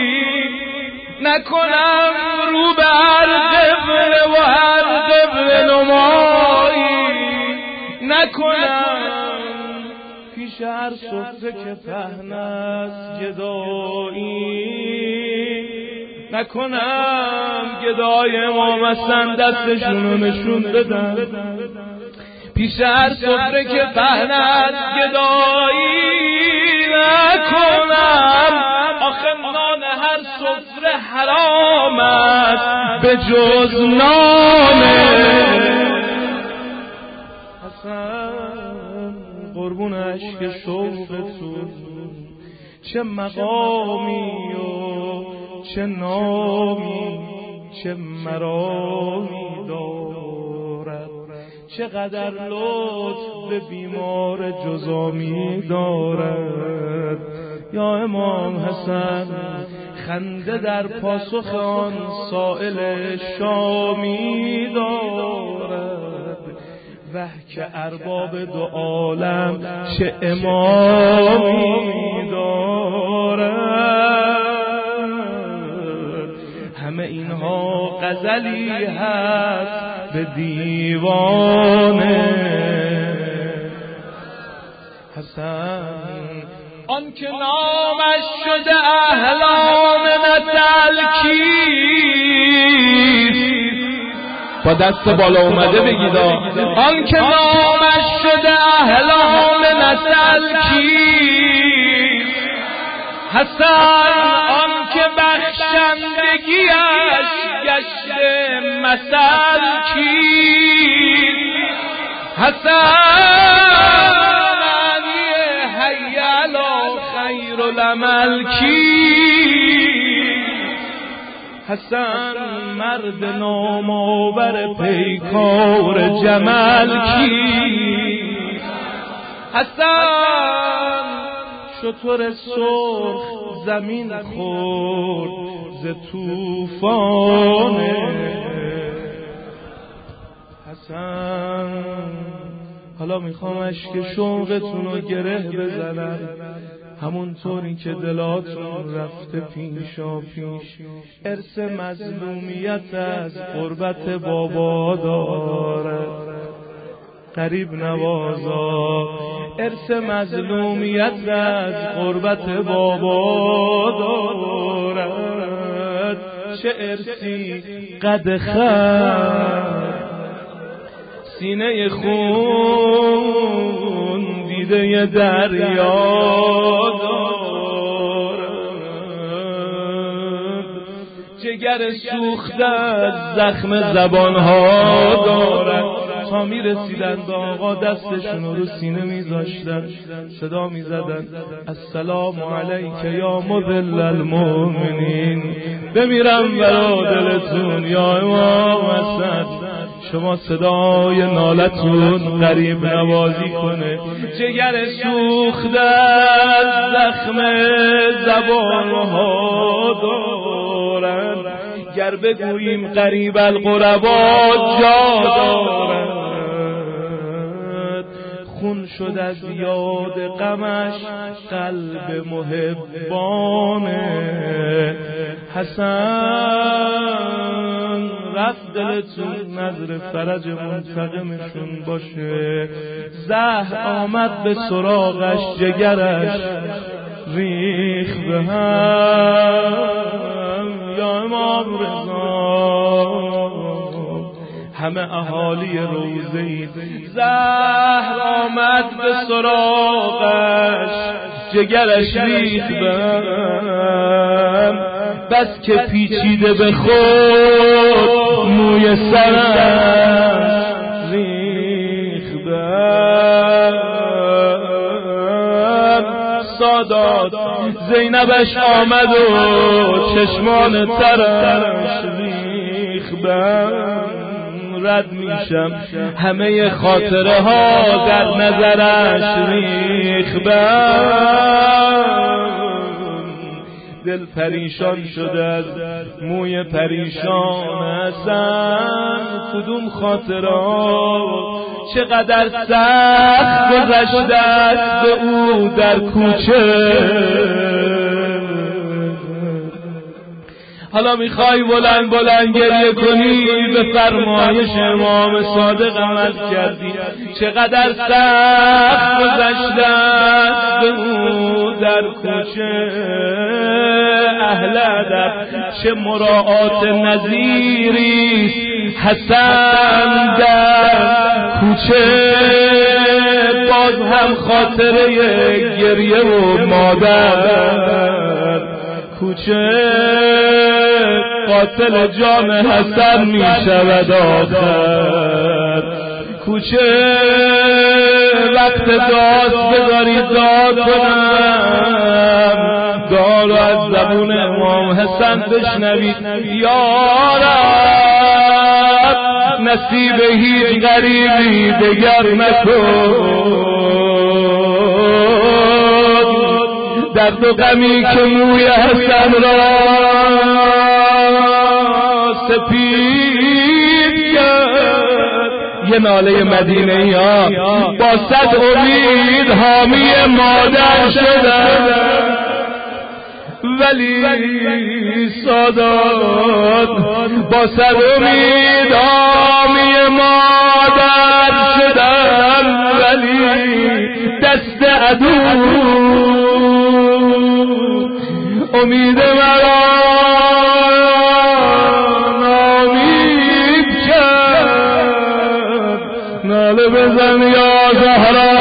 S4: نکنم، رو به هر قبله و هر قبله نمایی نکنم، پیش هر سفره که پهن است گدایی نکنم. گدای امام حسن دستشون رو نشون بدن، پیش هر سفره که پهن است گدایی نکنم. آخه نان هر سفره حرام است به جز نانه حسن. قربون عشق شوق تو چه مقامی و چه نامی چه مرامی دارد، چقدر لطف به بیمار جزامی دارد. یا امام حسن خنده در پاسخ آن سائل شامی دارد. وه که ارباب دو عالم چه امامی دارد. همه اینها غزلی هست به دیوانه حسن. آن که نامش شده اهلام نسل کیست؟ با دست بالا اومده بگید آن که نامش شده اهلام نسل کیست؟ حسن. آن که بخشندگیش گشته مثل کیست؟ حسن. معنی حی علی خیر العمل کیست؟ حسن. مرد نامآور پیکار جمل کیست؟ حسن. شتر سرخ زمین خورد ز طوفانه حسن. حالا میخوام اشک شوقتون رو گره بزنم، همونطوری که دلاتون رفته پیشا پیش. ارث مظلومیت از قربت بابا دارد، قریب نوازا. ارث مظلومیت از قربت بابا دارد، چه ارثی قد خر سینه خون دیده دریا دارد. جگر سوخته زخم زبانها دارد. تا میرسیدند آقا دستشون رو سینه میذاشتن، صدا میزدن السلام علیک یا مذل المؤمنین، بمیرم برا دلتون یا امام حسن، شما صدای نالتون غریب نوازی کنه. جگر سوخته زخم زبانها دارن، گر بگوییم غریب الغربا جا دارن. خون شد از یاد غمش قلب محبانه، حسن رفت دلتون نظر فرج منتقمشون باشه. زهر آمد به سراغش جگرش ریخ به هم، یا امام رضا همه اهالی روزه‌ای. زهر آمد به سراغش جگرش ریخ به هم، بس که پیچیده به خود موی سرش ریخ به هم. سادات زینبش آمد و چشمان ترش ریخ به هم. رد میشم همه خاطره ها در نظرش ریخ به هم. دل پریشان شده از موی پریشان حسن، کدوم خاطرات چقدر سخت گذشته است به او در کوچه. حالا میخوای بلند بلند گریه کنی، به فرمایش امام صادق عمل کردی. چقدر سخت گذشته است به او در کوچه. اهل ادب چه مراعات نظیریست حسن در کوچه. باز هم خاطره گریه و مادر کوچه. قاتل جان حسن می شود آخر کوچه. وقت داد بذاری داد کنم، دار از زبون امام حسن بشنوید. یا رب نصیب هیچ غریبی دگر مکن، درد و غمی که موی حسن را سپید کرد. یه ناله مدینه ها با صد امید حامی مادر شدن، ولی سادات با صد امید حامی مادر شدن، ولی دست عدو امید مرا نامید کرد. ناله بزن یا زهرا